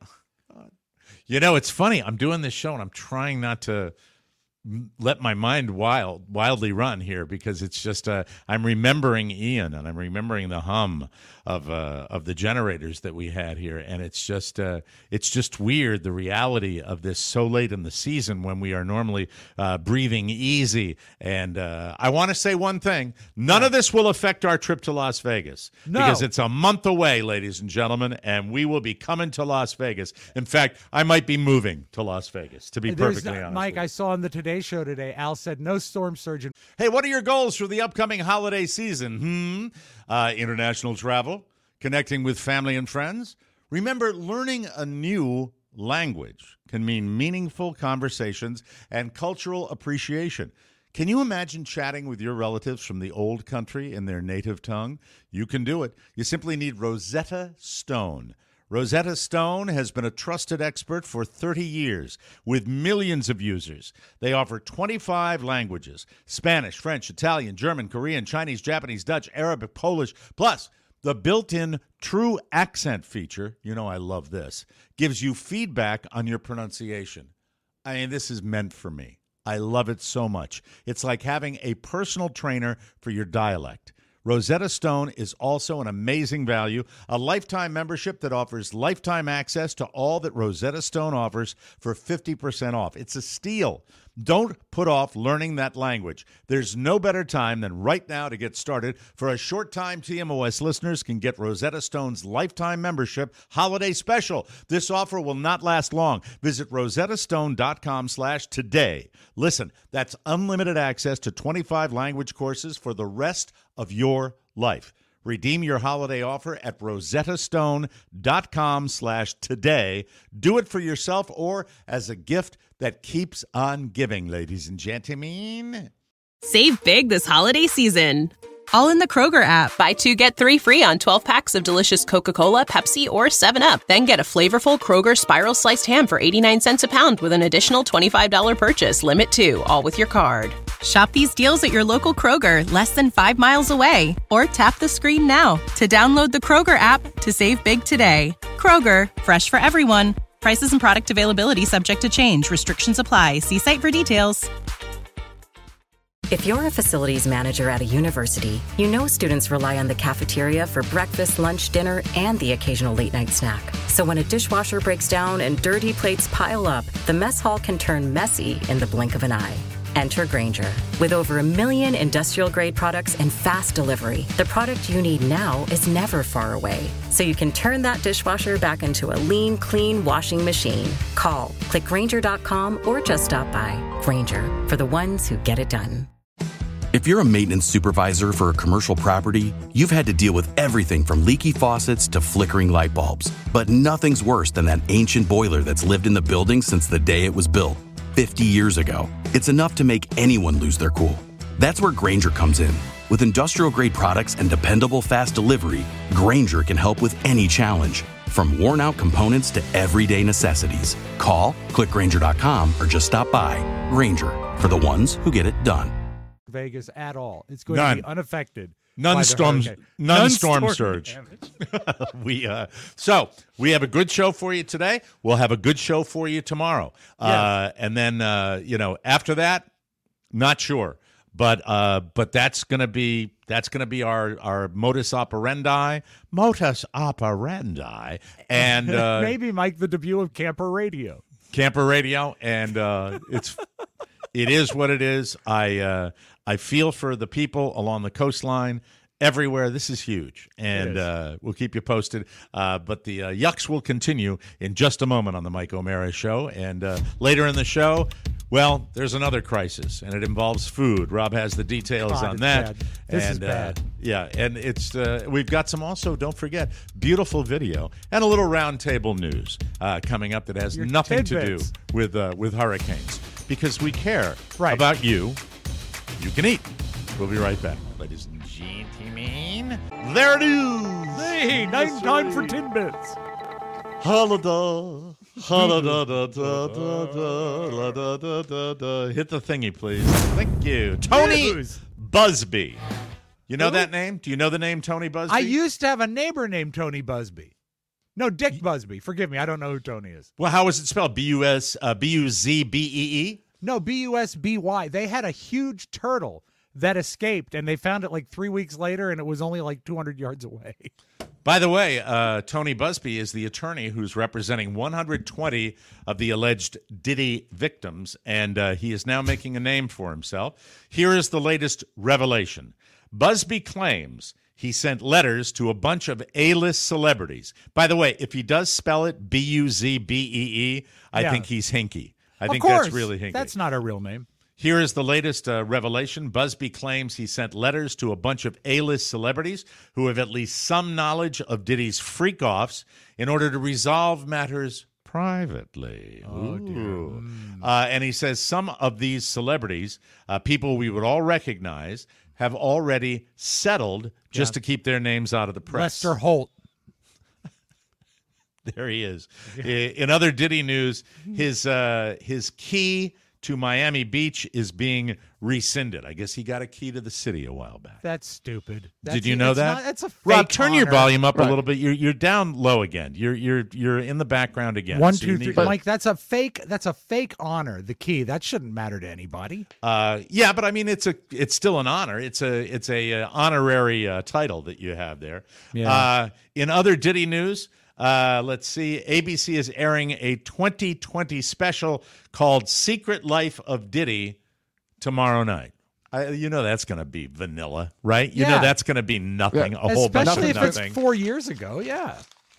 You know, it's funny. I'm doing this show and I'm trying not to m- let my mind wild wildly run here because it's just uh, I'm remembering Ian and I'm remembering the hum of uh, of the generators that we had here, and it's just uh, it's just weird, the reality of this so late in the season when we are normally uh, breathing easy. And uh, I want to say one thing: none of this will affect our trip to Las Vegas No. because it's a month away, ladies and gentlemen, and we will be coming to Las Vegas. In fact, I might be moving to Las Vegas, to be There's perfectly no- honest. Mike, with you. I saw on the Today Show today, Al said no storm surge. in- Hey, what are your goals for the upcoming holiday season? Hmm? Uh, international travel, connecting with family and friends. Remember, learning a new language can mean meaningful conversations and cultural appreciation. Can you imagine chatting with your relatives from the old country in their native tongue? You can do it. You simply need Rosetta Stone. Rosetta Stone has been a trusted expert for thirty years with millions of users. They offer twenty-five languages: Spanish, French, Italian, German, Korean, Chinese, Japanese, Dutch, Arabic, Polish. Plus, the built-in True Accent feature, you know I love this, gives you feedback on your pronunciation. I mean, this is meant for me. I love it so much. It's like having a personal trainer for your dialect. Rosetta Stone is also an amazing value, a lifetime membership that offers lifetime access to all that Rosetta Stone offers for fifty percent off. It's a steal. Don't put off learning that language. There's no better time than right now to get started. For a short time, T M O S listeners can get Rosetta Stone's lifetime membership holiday special. This offer will not last long. Visit rosettastone.com slash today. Listen, that's unlimited access to twenty-five language courses for the rest of your life. Redeem your holiday offer at rosettastone.com slash today. Do it for yourself or as a gift that keeps on giving, ladies and gentlemen. Save big this holiday season. All in the Kroger app. Buy two, get three free on twelve packs of delicious Coca-Cola, Pepsi, or seven up. Then get a flavorful Kroger Spiral Sliced Ham for eighty-nine cents a pound with an additional twenty-five dollars purchase. Limit two, all with your card. Shop these deals at your local Kroger, less than five miles away. Or tap the screen now to download the Kroger app to save big today. Kroger, fresh for everyone. Prices and product availability subject to change. Restrictions apply. See site for details. If you're a facilities manager at a university, you know students rely on the cafeteria for breakfast, lunch, dinner, and the occasional late-night snack. So when a dishwasher breaks down and dirty plates pile up, the mess hall can turn messy in the blink of an eye. Enter Grainger. With over a million industrial-grade products and fast delivery, the product you need now is never far away. So you can turn that dishwasher back into a lean, clean washing machine. Call, click Grainger dot com, or just stop by. Grainger, for the ones who get it done. If you're a maintenance supervisor for a commercial property, you've had to deal with everything from leaky faucets to flickering light bulbs. But nothing's worse than that ancient boiler that's lived in the building since the day it was built, fifty years ago. It's enough to make anyone lose their cool. That's where Grainger comes in. With industrial-grade products and dependable fast delivery, Grainger can help with any challenge. From worn-out components to everyday necessities. Call, click Grainger dot com, or just stop by. Grainger, for the ones who get it done. Vegas at all. It's going None. to be unaffected. None by the storm, hurricane. none, None storm, storm surge. we uh, so we have a good show for you today. We'll have a good show for you tomorrow, uh, and then uh, you know after that, not sure, but uh, but that's gonna be that's gonna be our our modus operandi, modus operandi, and uh, maybe Mike the debut of Camper Radio. Camper Radio, and uh, it's it is what it is. I uh, I feel for the people along the coastline everywhere. This is huge, and uh, we'll keep you posted. Uh, but the uh, yucks will continue in just a moment on the Mike O'Mara Show, and uh, later in the show, well, there's another crisis, and it involves food. Rob has the details God, on it's that. bad. This and, is bad. Uh, yeah, and it's uh, we've got some also. Don't forget, beautiful video and a little roundtable news uh, coming up that has Your nothing tidbits. to do with uh, with hurricanes because we care Right. about you. You can eat. We'll be right back, ladies and gentlemen. There it is. Hey, nine time for tidbits. Holiday. Hit the thingy, please. Thank you. Tony News. Busby. You know Who? that name? Do you know the name Tony Busby? I used to have a neighbor named Tony Busby. No, Dick Busby. Forgive me. I don't know who Tony is. Well, how is it spelled? B U S uh, B U Z B E E? No, B U S B Y. They had a huge turtle that escaped, and they found it like three weeks later, and it was only like two hundred yards away. By the way, uh, Tony Busby is the attorney who's representing one hundred twenty of the alleged Diddy victims, and uh, he is now making a name for himself. Here is the latest revelation. Busby claims he sent letters to a bunch of A-list celebrities. By the way, if he does spell it B U Z B E E, I Yeah. think he's hinky. I of think course, that's really hinky. That's not a real name. Here is the latest uh, revelation. Busby claims he sent letters to a bunch of A-list celebrities who have at least some knowledge of Diddy's freak-offs in order to resolve matters privately. Oh, dear. Ooh. Uh, and he says some of these celebrities, uh, people we would all recognize, have already settled just Yeah. to keep their names out of the press. Lester Holt. There he is. In other Diddy news, his uh, his key to Miami Beach is being rescinded. I guess he got a key to the city a while back. That's stupid. That's, Did you know it's that? Not, it's a fake Rob, turn your honor. volume up Right. a little bit. You're you're down low again. You're you're you're in the background again. One, So you two, need three. to- Mike, that's a fake. That's a fake honor. The key. That shouldn't matter to anybody. Uh, yeah, but I mean, it's a it's still an honor. It's a it's a uh, honorary uh, title that you have there. Yeah. Uh, in other Diddy news, uh, let's see. A B C is airing a twenty twenty special called "Secret Life of Diddy" tomorrow night. I, you know that's going to be vanilla, right? You know Yeah. that's going to be nothing. Yeah. A whole bunch Especially of if it's nothing. four years ago. Yeah.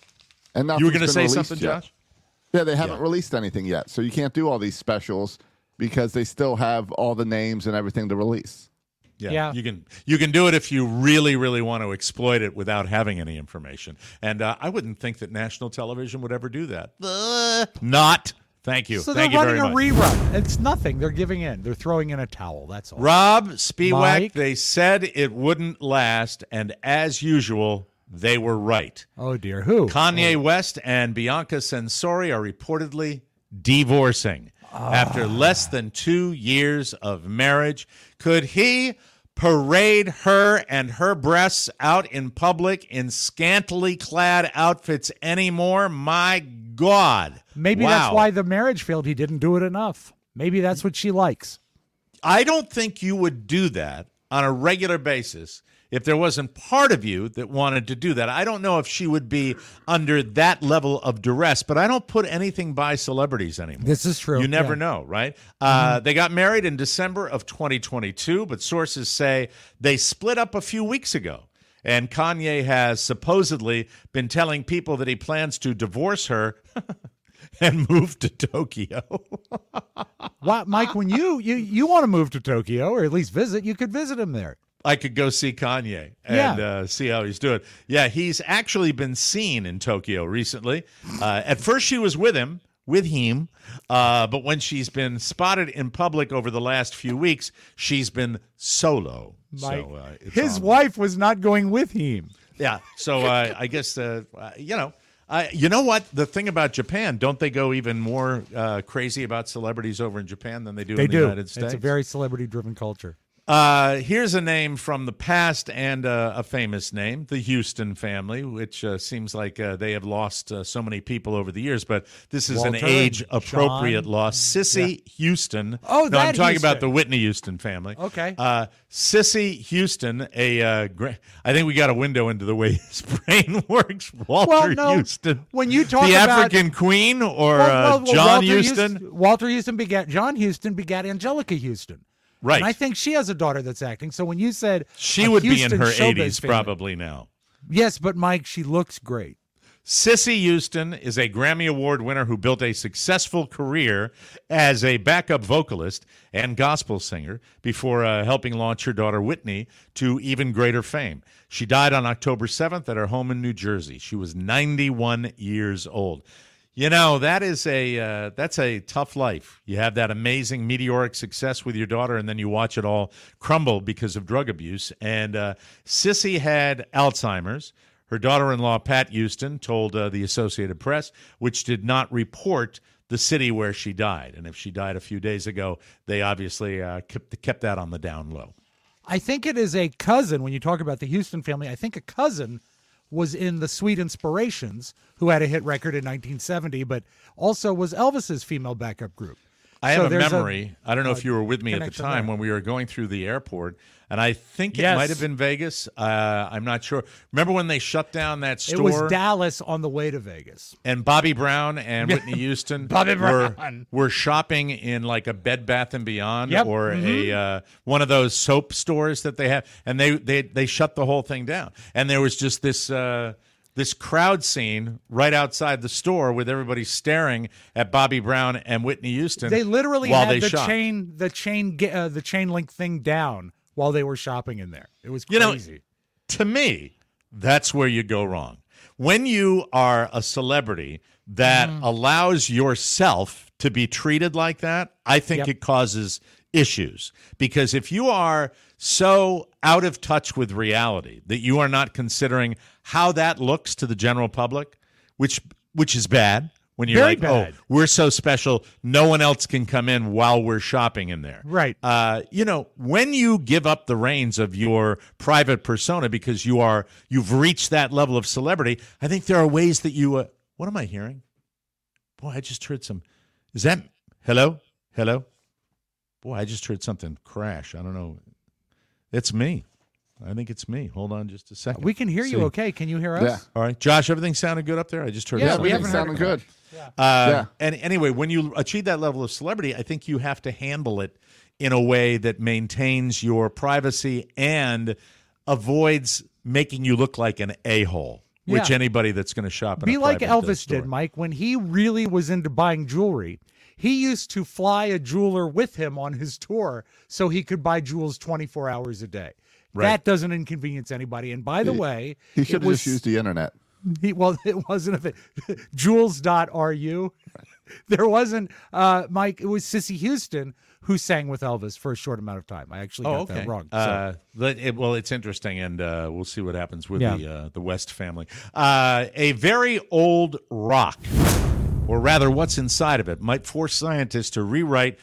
And You were going to say something, Josh? Yeah, they haven't Yeah. released anything yet, so you can't do all these specials because they still have all the names and everything to release. Yeah, Yeah. you can you can do it if you really, really want to exploit it without having any information. And uh, I wouldn't think that national television would ever do that. Uh, not. Thank you. So Thank they're you running very a much. rerun. It's nothing. They're giving in. They're throwing in a towel. That's all. Rob Spiewak, Mike? they said it wouldn't last, and as usual, they were right. Oh dear. Who? Kanye West and Bianca Censori are reportedly divorcing after less than two years of marriage. Could he parade her and her breasts out in public in scantily clad outfits anymore? My God. Maybe Wow. that's why the marriage failed. He didn't do it enough. Maybe that's what she likes. I don't think you would do that on a regular basis if there wasn't part of you that wanted to do that. I don't know if she would be under that level of duress, but I don't put anything by celebrities anymore. This is true. You never Yeah. know, right? Uh, they got married in December of twenty twenty-two, but sources say they split up a few weeks ago. And Kanye has supposedly been telling people that he plans to divorce her and move to Tokyo. What, Mike? When you you you want to move to Tokyo or at least visit, you could visit him there. I could go see Kanye and Yeah. uh, see how he's doing. Yeah, he's actually been seen in Tokyo recently. Uh, at first, she was with him, with him, uh, but when she's been spotted in public over the last few weeks, she's been solo. Mike, so uh, it's his on. wife was not going with him. Yeah, so uh, I guess uh, uh, you know. Uh, you know what? The thing about Japan, don't they go even more uh, crazy about celebrities over in Japan than they do They in the do. United States? It's a very celebrity-driven culture. Uh, here's a name from the past and uh, a famous name, the Houston family, which uh, seems like uh, they have lost uh, so many people over the years, but this is Walter an age-appropriate John. loss. Sissy Yeah. Houston. Oh, no, that I'm talking Houston. about the Whitney Houston family. Okay. Uh, Sissy Houston, a uh, gra- I think we got a window into the way his brain works. Walter Well, no, Houston. when you talk the about- African Queen or Well, uh, well, well, John Walter Houston? Walter Houston begat John Houston begat Angelica Houston. Right. And I think she has a daughter that's acting. So when you said She a would be in Houston her showbiz eighties family- probably now. Yes, but Mike, she looks great. Sissy Houston is a Grammy Award winner who built a successful career as a backup vocalist and gospel singer before uh, helping launch her daughter Whitney to even greater fame. She died on October seventh at her home in New Jersey. She was ninety-one years old. You know, that is a uh, that's a tough life. You have that amazing meteoric success with your daughter, and then you watch it all crumble because of drug abuse. And uh, Sissy had Alzheimer's. Her daughter-in-law, Pat Houston, told uh, the Associated Press, which did not report the city where she died. And if she died a few days ago, they obviously uh, kept, kept that on the down low. I think it is a cousin, when you talk about the Houston family, I think a cousin was in the Sweet Inspirations, who had a hit record in nineteen seventy, but also was Elvis's female backup group. I have So a there's memory. I I don't know a if you were with me at the connection time there. when we were going through the airport, and I think it Yes. might have been Vegas. Uh, I'm not sure. Remember when they shut down that store? It was Dallas on the way to Vegas. And Bobby Brown and Whitney Houston Bobby were, Brown. were shopping in like a Bed Bath and Beyond Yep. or Mhm. a uh, one of those soap stores that they have, and they they they shut the whole thing down. And there was just this uh, this crowd scene right outside the store with everybody staring at Bobby Brown and Whitney Houston. They literally while had they the shot. chain, the chain, ga- uh, the chain link thing down while they were shopping in there. It was You know, crazy. to me, that's where you go wrong. When you are a celebrity that Mm-hmm. allows yourself to be treated like that, I think Yep. it causes issues. Because if you are so out of touch with reality that you are not considering how that looks to the general public, which which is bad. When you're Very like, bad. oh, we're so special, no one else can come in while we're shopping in there. Right. Uh, you know, when you give up the reins of your private persona because you are you've reached that level of celebrity, I think there are ways that you. Uh, what am I hearing? Boy, I just heard some. Is that hello? Hello? Boy, I just heard something crash. I don't know. It's me. I think it's me. Hold on just a second. We can hear you See. okay. Can you hear us? Yeah. All right, Josh, everything sounded good up there? I just heard Yeah, something. we Everything haven't heard sounded it. good. Uh, Yeah. And anyway, when you achieve that level of celebrity, I think you have to handle it in a way that maintains your privacy and avoids making you look like an a-hole, which Yeah. anybody that's going to shop in Be a like private, uh, Elvis store. did, Mike, when he really was into buying jewelry. He used to fly a jeweler with him on his tour so he could buy jewels twenty-four hours a day. Right. That doesn't inconvenience anybody. And by the way, He it should have was- just used the internet. He, well, it wasn't a thing. Jules dot R U. There wasn't, uh, Mike, it was Sissy Houston who sang with Elvis for a short amount of time. I actually got Oh, okay. that wrong. So, Uh, let- it- well, it's interesting, and uh, we'll see what happens with Yeah. the uh, the West family. Uh, a very old rock, or rather, what's inside of it, might force scientists to rewrite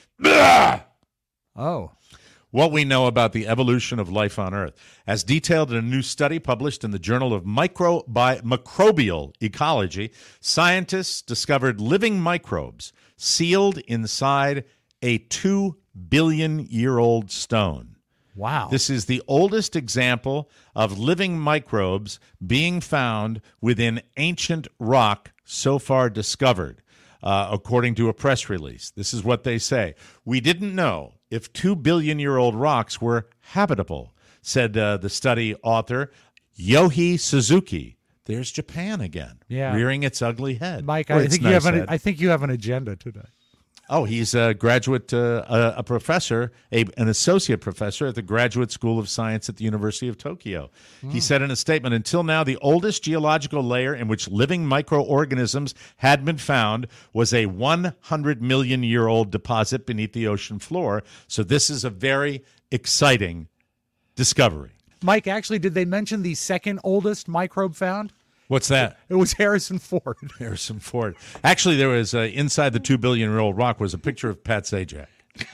oh, what we know about the evolution of life on Earth. As detailed in a new study published in the Journal of Micro- Bi- Microbial Ecology, scientists discovered living microbes sealed inside a two billion year old stone. wow. This is the oldest example of living microbes being found within ancient rock so far discovered, uh, according to a press release. This is what they say. We didn't know if two billion year old rocks were habitable, said uh, the study author Yohei Suzuki. There's Japan again, Yeah. rearing its ugly head. Mike, Or I its think you nice have an head. I think you have an agenda today. Oh, he's a graduate, uh, a, a professor, a, an associate professor at the Graduate School of Science at the University of Tokyo. He said in a statement, until now, the oldest geological layer in which living microorganisms had been found was a one hundred million year old deposit beneath the ocean floor. So this is a very exciting discovery. Mike, actually, did they mention the second oldest microbe found? What's that? It was Harrison Ford. Harrison Ford. Actually, there was uh, inside the two billion year old rock was a picture of Pat Sajak.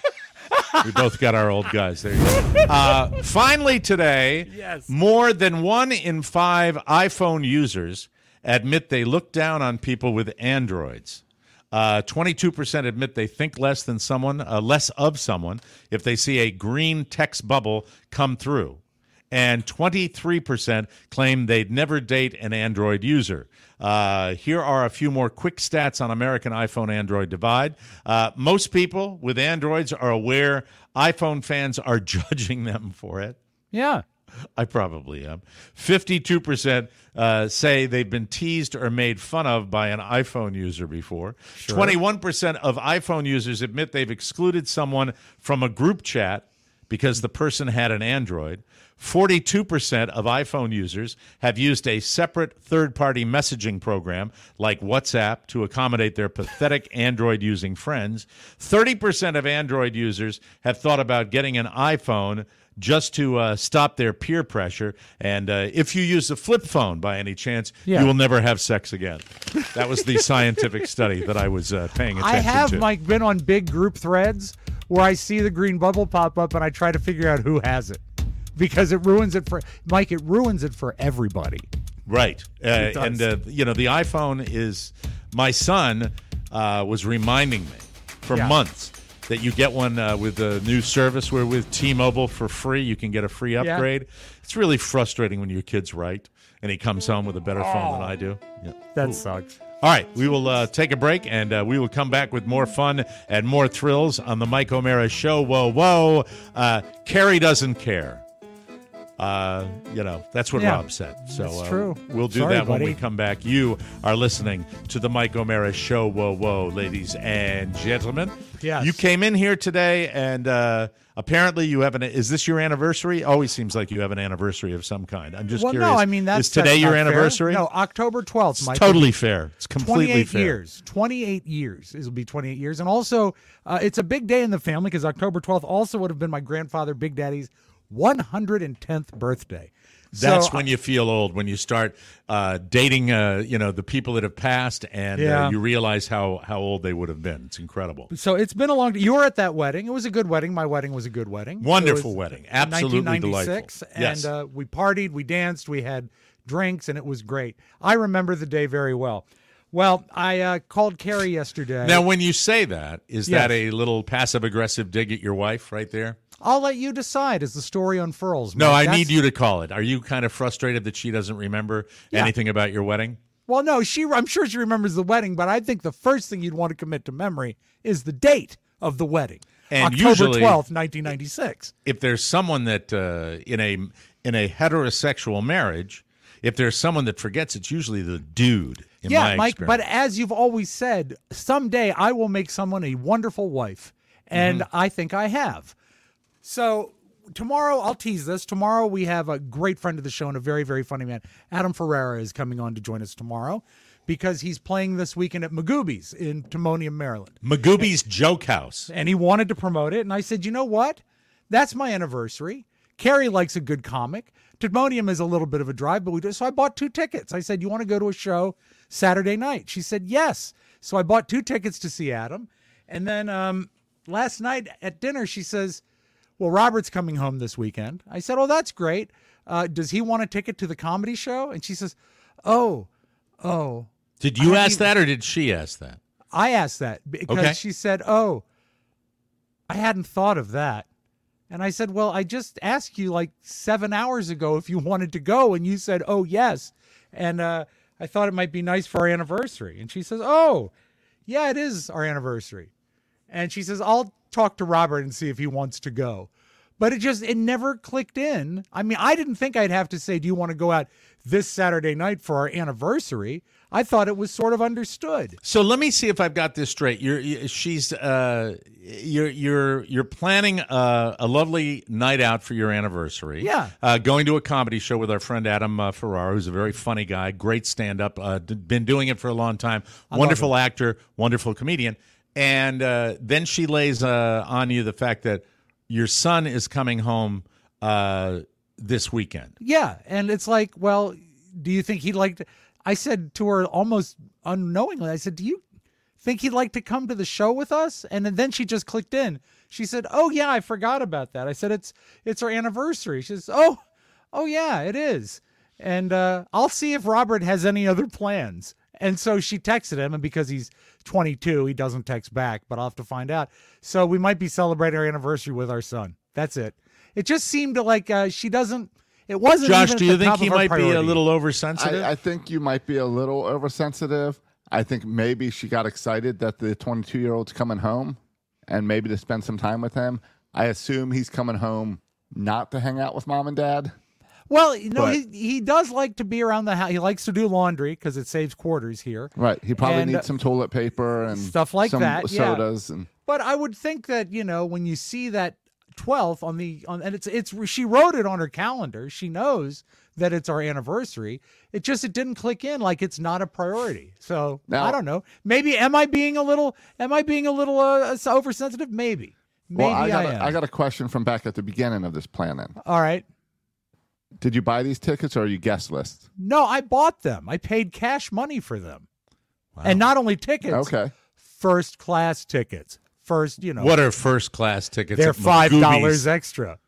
We both got our old guys. There you go. Uh, finally today, Yes. more than one in five iPhone users admit they look down on people with Androids. Uh, twenty-two percent admit they think less than someone, uh, less of someone, if they see a green text bubble come through. And twenty-three percent claim they'd never date an Android user. Uh, here are a few more quick stats on American iPhone-Android divide. Uh, most people with Androids are aware iPhone fans are judging them for it. Yeah. I probably am. fifty-two percent uh, say they've been teased or made fun of by an iPhone user before. Sure. twenty-one percent of iPhone users admit they've excluded someone from a group chat because the person had an Android. forty-two percent of iPhone users have used a separate third-party messaging program like WhatsApp to accommodate their pathetic Android-using friends. thirty percent of Android users have thought about getting an iPhone just to uh, stop their peer pressure. And uh, if you use a flip phone by any chance, Yeah. you will never have sex again. That was the scientific study that I was uh, paying attention I have, to. Mike, been on big group threads where I see the green bubble pop up and I try to figure out who has it. Because it ruins it for, Mike, it ruins it for everybody. Right. Uh, It does. and, uh, you know, the iPhone is, my son uh, was reminding me for Yeah. months that you get one uh, with a new service where with T-Mobile for free, you can get a free upgrade. It's really frustrating when your kid's right and he comes home with a better phone than I do. Yeah. That sucks. All right, we will uh, take a break, and uh, we will come back with more fun and more thrills on the Mike O'Mara Show. Whoa, whoa. Uh, Carrie doesn't care. Uh, you know, that's what Yeah, Rob said. So that's uh, true. we'll do Sorry, that when buddy. we come back. You are listening to the Mike O'Mara Show. Whoa, whoa, ladies and gentlemen. Yes. You came in here today, and uh, apparently you have an. Is this your anniversary? Always seems like you have an anniversary of some kind. I'm just Well, curious. no, I mean, that's is today that's your not fair. anniversary? No, October twelfth, It's Mike. totally fair. It's completely twenty-eight fair. years. twenty-eight years. It will be twenty-eight years. And also, uh, it's a big day in the family because October twelfth also would have been my grandfather, Big Daddy's one hundred tenth birthday. That's So, when you feel old, when you start uh, dating, uh, you know, the people that have passed, and Yeah. uh, you realize how, how old they would have been. It's incredible. So it's been a long You were at that wedding. It was a good wedding. My wedding was a good wedding. Wonderful It was wedding. in Absolutely nineteen ninety-six, delightful. Yes. And uh, we partied, we danced, we had drinks, and it was great. I remember the day very well. Well, I uh, called Carrie yesterday. Now, when you say that, is Yes. that a little passive-aggressive dig at your wife right there? I'll let you decide as the story unfurls. No, Mike. I That's- need you to call it. Are you kind of frustrated that she doesn't remember Yeah. anything about your wedding? Well, no, she. I'm sure she remembers the wedding, but I think the first thing you'd want to commit to memory is the date of the wedding, And October usually- twelfth, nineteen ninety-six. If there's someone that uh, in a in a heterosexual marriage, if there's someone that forgets, it's usually the dude. In Yeah, my Mike. But experience. as you've always said, someday I will make someone a wonderful wife, and Mm-hmm. I think I have. So tomorrow, I'll tease this. Tomorrow we have a great friend of the show and a very, very funny man. Adam Ferrara is coming on to join us tomorrow because he's playing this weekend at Magooby's in Timonium, Maryland. Magooby's Joke House. And he wanted to promote it. And I said, you know what? That's my anniversary. Carrie likes a good comic. Timonium is a little bit of a drive, but we do. So I bought two tickets. I said, you want to go to a show Saturday night? She said, yes. So I bought two tickets to see Adam. And then um, last night at dinner, she says, well, Robert's coming home this weekend. I said, oh, that's great. Uh, does he want a ticket to the comedy show? And she says, oh, oh. Did you I ask even- that, or did she ask that? I asked that because Okay. she said, oh, I hadn't thought of that. And I said, well, I just asked you like seven hours ago if you wanted to go. And you said, oh, yes. And uh, I thought it might be nice for our anniversary. And she says, oh, yeah, it is our anniversary. And she says, I'll talk to Robert and see if he wants to go. But it just, it never clicked in. I mean, I didn't think I'd have to say, do you want to go out this Saturday night for our anniversary? I thought it was sort of understood. So let me see if I've got this straight. You're, you- she's, uh, you're, you're, you're planning a, a lovely night out for your anniversary. Yeah. Uh, going to a comedy show with our friend Adam uh, Ferrara, who's a very funny guy, great stand-up, uh, d- been doing it for a long time, love wonderful him. actor, wonderful comedian. And uh, then she lays uh, on you the fact that your son is coming home uh, this weekend. Yeah, and it's like, well, do you think he'd like to? I said to her almost unknowingly, I said, do you think he'd like to come to the show with us? And then she just clicked in. She said, oh, yeah, I forgot about that. I said, it's it's our anniversary. She says, oh, oh, yeah, it is. And uh, I'll see if Robert has any other plans. And so she texted him, and because he's twenty-two, he doesn't text back, but I'll have to find out. So we might be celebrating our anniversary with our son. That's it. It just seemed like uh, she doesn't, it wasn't Josh, even do at you the think top he of her might priority. be a little oversensitive? I, I think you might be a little oversensitive. I think maybe she got excited that the twenty-two-year-old's coming home and maybe to spend some time with him. I assume he's coming home not to hang out with mom and dad. Well, you know, But- he, he does like to be around the house. He likes to do laundry because it saves quarters here. Right. He probably And, needs uh, some toilet paper and stuff like some that, yeah. sodas. And But I would think that, you know, when you see that twelfth on the, on, and it's, it's, she wrote it on her calendar. She knows that it's our anniversary. It just, it didn't click in like it's not a priority. So Now- I don't know. Maybe, am I being a little, am I being a little uh, oversensitive? Maybe. Maybe well, I got, I a, am. I got a question from back at the beginning of this plan then. All right. Did you buy these tickets or are you guest list? No, I bought them. I paid cash money for them. And not only tickets. Okay. First class tickets. First, you know. What are first class tickets? They're at five dollars Magooby's? extra.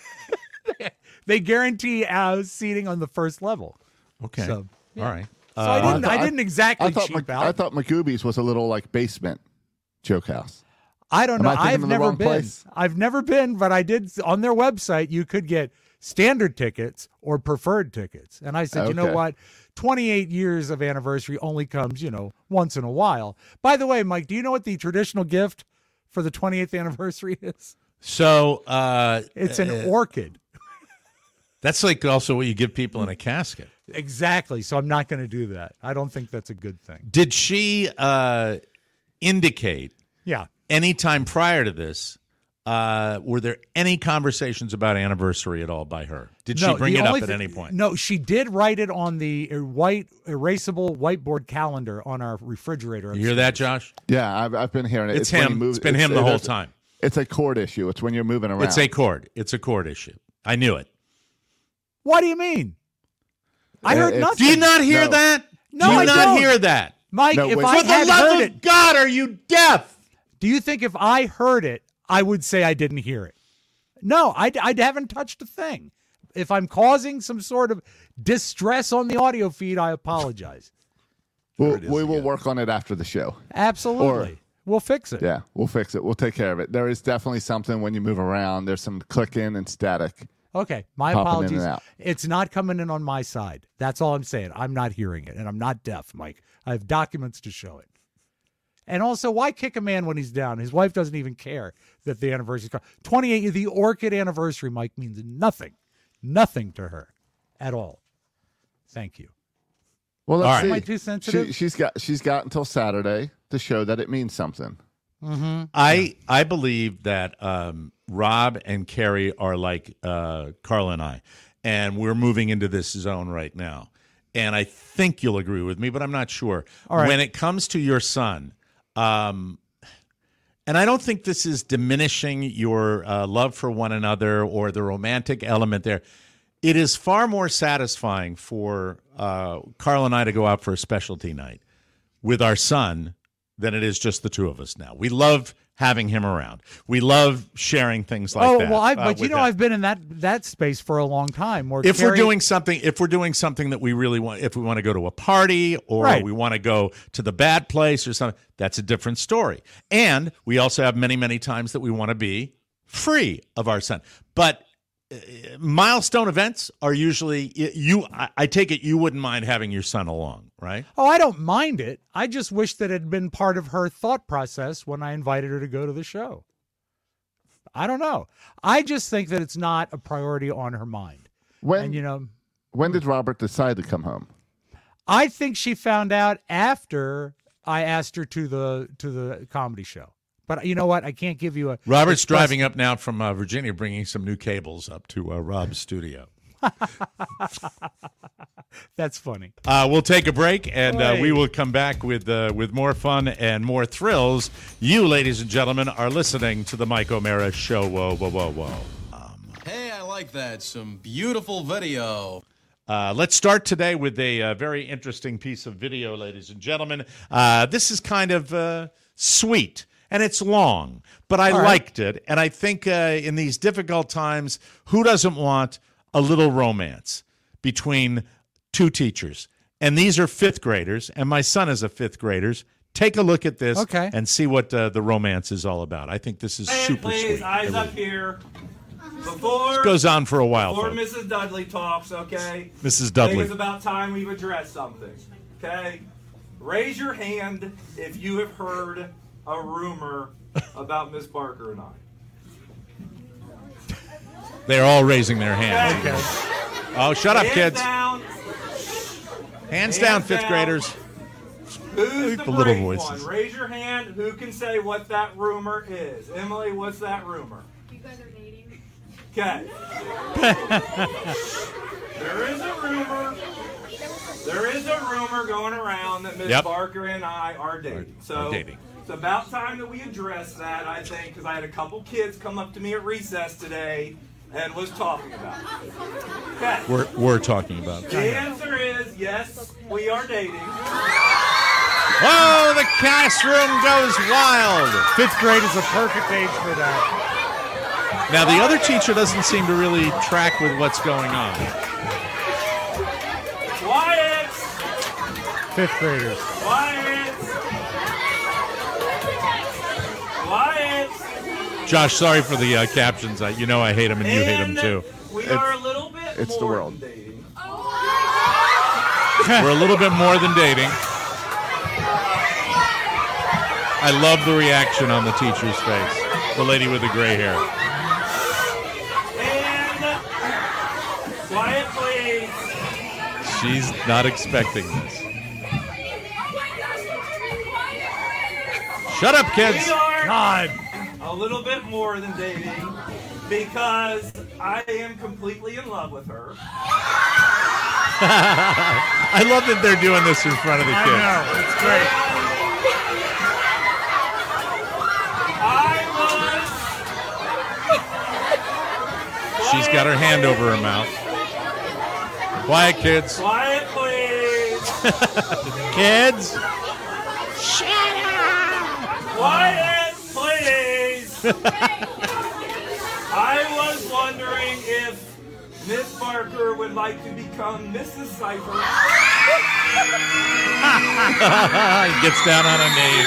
They guarantee uh, seating on the first level. Okay. So, All right. So I Uh, didn't. I, didn't exactly I thought, cheap Mc- out. I thought Magooby's was a little like basement joke house. I don't Am know. I thinking I've of the never wrong been. place? I've never been, but I did on their website. You could get standard tickets or preferred tickets, and I said, you know Okay. what? twenty-eight years of anniversary only comes, you know, once in a while. By the way, Mike, do you know what the traditional gift for the twenty-eighth anniversary is? So uh, It's an uh, orchid. That's like also what you give people in a casket. Exactly. So I'm not going to do that. I don't think that's a good thing. Did she uh, indicate Yeah. any time prior to this? Uh, were there any conversations about anniversary at all by her? Did she No, bring the it up only at thi- any point? No, she did write it on the er- white erasable whiteboard calendar on our refrigerator. You hear that, Josh? Yeah, I've, I've been hearing it. It's when you him. move- It's been him the whole is- time. It's a cord issue. It's when you're moving around. It's a cord. It's a cord issue. I knew it. What do you mean? I Uh, heard it's- nothing. Do you not hear No. that? No, Do you I not don't. hear that? Mike, No, if wait. I For the had love heard of it, God, are you deaf? do you think if I heard it, I would say I didn't hear it? No, I, I haven't touched a thing. If I'm causing some sort of distress on the audio feed, I apologize. We'll, we will work on it after the show. Absolutely. Or- we'll fix it. Yeah, we'll fix it. We'll take care of it. There is definitely something when you move around. There's some clicking and static. Okay, my Popping in apologies. and out. It's not coming in on my side. That's all I'm saying. I'm not hearing it, and I'm not deaf, Mike. I have documents to show it. And also, why kick a man when he's down? His wife doesn't even care that the anniversary. twenty-eight, the orchid anniversary, Mike, means nothing, nothing to her at all. Thank you. Well, let's All right. see. Am I too sensitive? She, she's got she's got until Saturday to show that it means something. Mm-hmm. I I believe that um, Rob and Carrie are like uh, Carla and I, and we're moving into this zone right now. And I think you'll agree with me, but I'm not sure. All right. When it comes to your son, um, and I don't think this is diminishing your uh, love for one another or the romantic element there. It is far more satisfying for uh, Carl and I to go out for a specialty night with our son than it is just the two of us now. We love having him around. We love sharing things like oh that. well, I, uh, but you with know, him. I've been in that that space for a long time. Where If we're Carrie- doing something, if we're doing something that we really want, if we want to go to a party or Right. we want to go to the bad place or something, that's a different story. And we also have many, many times that we want to be free of our son. But uh, milestone events are usually you. I, I take it you wouldn't mind having your son along, right? Oh, I don't mind it. I just wish that it had been part of her thought process when I invited her to go to the show. I don't know. I just think that it's not a priority on her mind. When And, you know, when did Robert decide to come home? I think she found out after I asked her to the to the comedy show. But you know what? I can't give you a Robert's express- driving up now from uh, Virginia, bringing some new cables up to uh, Rob's studio. That's funny. Uh, we'll take a break, and uh, Oi. we will come back with uh, with more fun and more thrills. You, ladies and gentlemen, are listening to the Mike O'Mara Show. Whoa, whoa, whoa, whoa. Hey, I like that. Some beautiful video. Uh, let's start today with a uh, very interesting piece of video, ladies and gentlemen. Uh, this is kind of uh, sweet, and it's long, but I All right. liked it. And I think uh, in these difficult times, who doesn't want a little romance between two teachers? And these are fifth graders, and my son is a fifth grader. Take a look at this Okay. and see what uh, the romance is all about. I think this is And super please, sweet. eyes I up really- here. Before This goes on for a while, Before folks. Missus Dudley talks, okay? Missus I Dudley. think it's about time we've addressed something, okay? Raise your hand if you have heard a rumor about Miss Barker and I. They're all raising their hands. Okay. Oh, shut up, Hands kids. Down. Hands, Hands down, fifth down. graders. Who's the, The little brave voices. one? Raise your hand. Who can say what that rumor is? Emily, what's that rumor? You guys are dating. Okay. There is a rumor. There is a rumor going around that Miss Yep. Barker and I are dating. Are- So are dating. it's about time that we address that, I think, because I had a couple kids come up to me at recess today and was talking about it. Okay. We're, we're talking about. The answer is yes, we are dating. Oh, the classroom goes wild. Fifth grade is a perfect age for that. Now, the other teacher doesn't seem to really track with what's going on. Quiet! Fifth graders. Quiet! Quiet! Josh, sorry for the uh, captions. I, you know I hate them, and you hate them And too. We are a little bit it's more the world. than dating. We're a little bit more than dating. I love the reaction on the teacher's face. The lady with the gray hair. And quiet, please. She's not expecting this. Shut up, kids. We are God. a little bit more than dating because I am completely in love with her. I love that they're doing this in front of the I kids. know. It's great. I was. She's got her hand over her mouth. Quiet, kids. Quiet, please. Kids. Quiet, please. I was wondering if Miss Barker would like to become Missus Cipher. He gets down on a knee.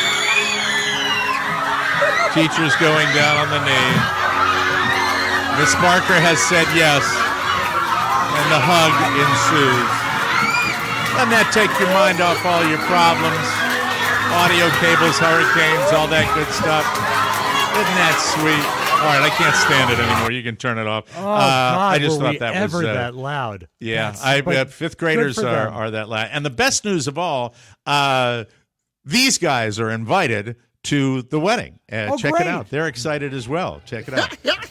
Teacher's going down on the knee. Miss Barker has said yes, and the hug ensues. Doesn't that take your mind off all your problems? Audio cables, hurricanes, all that good stuff. Isn't that sweet? All right, I can't stand it anymore. You can turn it off. Oh, uh, God, I just were thought we that ever was uh, that loud. Yeah, That's- I, but uh, fifth graders good for are, them. are that loud. And the best news of all, uh, these guys are invited to the wedding. Uh, Oh, check great. it out. They're excited as well. Check it out.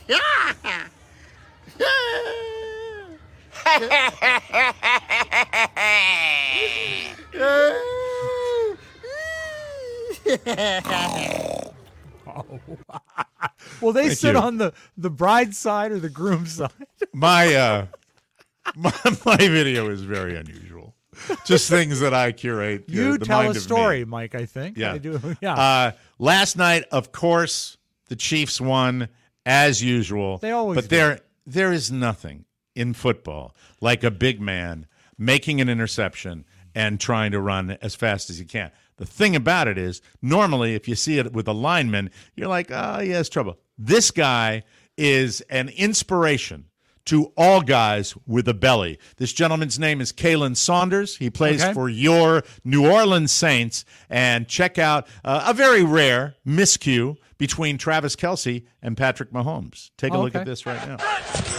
Will they Thank sit you. on the, the bride's side or the groom's side? My, uh, my my video is very unusual. Just things that I curate. uh, You the tell mind a of story, me. Mike, I think. Yeah. I do. Yeah. Uh, last night, of course, the Chiefs won as usual. They always But do. there, there is nothing in football like a big man making an interception and trying to run as fast as he can. The thing about it is, normally, if you see it with a lineman, you're like, oh, he has trouble. This guy is an inspiration to all guys with a belly. This gentleman's name is Kalen Saunders. He plays Okay. for your New Orleans Saints. And check out uh, a very rare miscue between Travis Kelce and Patrick Mahomes. Take a Oh, look okay. at this right now.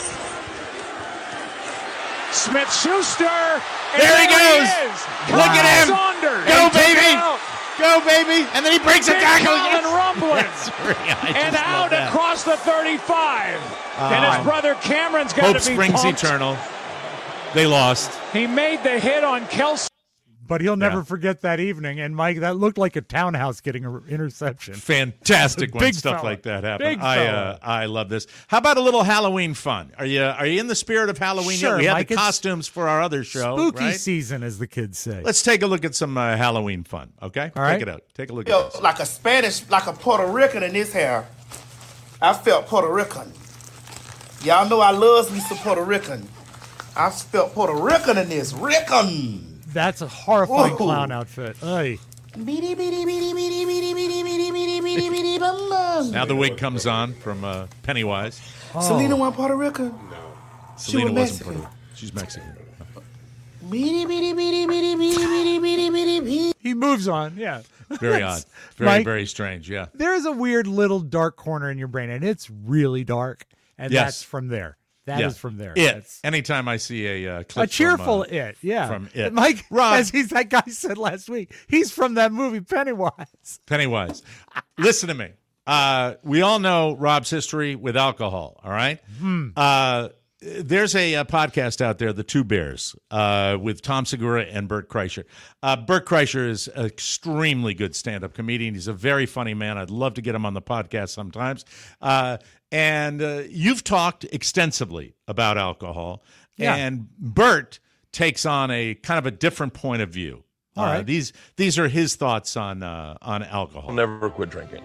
Smith-Schuster. and There he goes. is. Look at him. Saunders. Go, And took baby. it out. Go, baby. And then he breaks a Big tackle. Colin Yes. Rumbling. That's great. I And just love out that. across the thirty-five. and Uh, his brother Cameron's got Hope to be springs pumped. eternal. They lost. He made the hit on Kelsey. but he'll never Yeah. forget that evening. And Mike, that looked like a townhouse getting an interception. Fantastic when Big stuff fella. like that happens. Big I fella. uh, I love this. How about a little Halloween fun? Are you are you in the spirit of Halloween Sure, yet? We had Mike, the it's costumes for our other show. Spooky right? season, as the kids say. Let's take a look at some uh, Halloween fun. Okay, All right. Take it out. Take a look Felt at this. like a Spanish, like a Puerto Rican in this hair. I felt Puerto Rican. Y'all know I loves me some Puerto Rican. I felt Puerto Rican in this. Rican. That's a horrifying Whoa. clown outfit. Ay. Beady, beady, beady, beady, beady, beady, beady, beady, beady, beady, bum, bum. Now the wig comes on from uh, Pennywise. Selena went Puerto Rican. Selena was wasn't Mexican. Puerto Rican. She's Mexican. Beady, beady, beady, beady, beady, beady, beady, beady, beady. He moves on, yeah. Very odd. Very, Mike, very strange. Yeah. There's a weird little dark corner in your brain, and it's really dark, and Yes. that's from there. That is Yeah. from there. It. That's Anytime I see a uh, clip a cheerful from, uh, it, yeah. from It. Mike, Rob. as he's that guy said last week, he's from that movie Pennywise. Pennywise. Listen to me. Uh, we all know Rob's history with alcohol, all right? Hmm. Uh, there's a, uh podcast out there, The Two Bears, uh, with Tom Segura and Bert Kreischer. Uh, Bert Kreischer is an extremely good stand-up comedian. He's a very funny man. I'd love to get him on the podcast sometimes. Uh, and uh, you've talked extensively about alcohol. Yeah. And Bert takes on a kind of a different point of view. All Uh, right. These these are his thoughts on uh, on alcohol. I'll never quit drinking.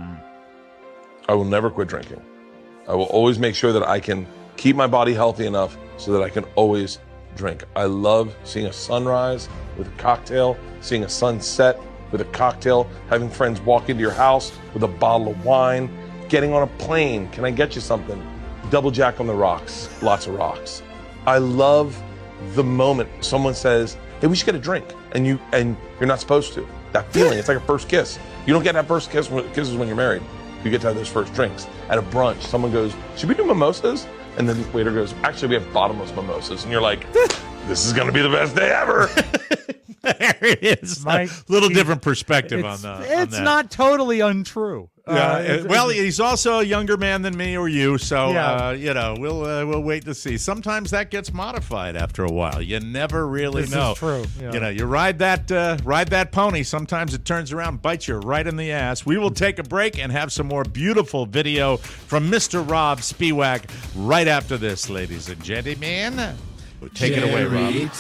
I will never quit drinking. I will always make sure that I can keep my body healthy enough so that I can always drink. I love seeing a sunrise with a cocktail, seeing a sunset with a cocktail, having friends walk into your house with a bottle of wine, getting on a plane. Can I get you something? Double Jack on the rocks, lots of rocks. I love the moment someone says, "Hey, we should get a drink," and you and you're not supposed to. That feeling, it's like a first kiss. You don't get that first kiss when, kisses when you're married. You get to have those first drinks. At a brunch, someone goes, "Should we do mimosas?" And then the waiter goes, "Actually, we have bottomless mimosas." And you're like, "This is going to be the best day ever." There it is. Mike, a little he- different perspective on, It's, uh, on it's that. not totally untrue. Yeah, Uh, uh, it's- well, he's also a younger man than me or you, so Yeah. uh, you know we'll uh, we'll wait to see. Sometimes that gets modified after a while. You never really This is know. true, yeah. You know, you ride that uh, ride that pony. Sometimes it turns around, and bites you right in the ass. We will take a break and have some more beautiful video from Mister Rob Spiewak right after this, ladies and gentlemen. Take it away,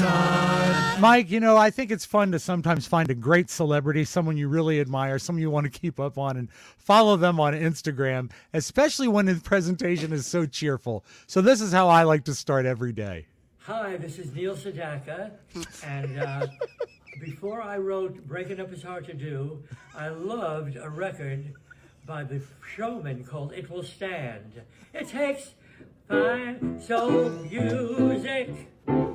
Rob. Mike, you know, I think it's fun to sometimes find a great celebrity, someone you really admire, someone you want to keep up on, and follow them on Instagram, especially when his presentation is so cheerful. So this is how I like to start every day. Hi, this is Neil Sedaka, and uh, before I wrote Breaking Up Is Hard to Do, I loved a record by the Showman called It Will Stand. It takes fine soul music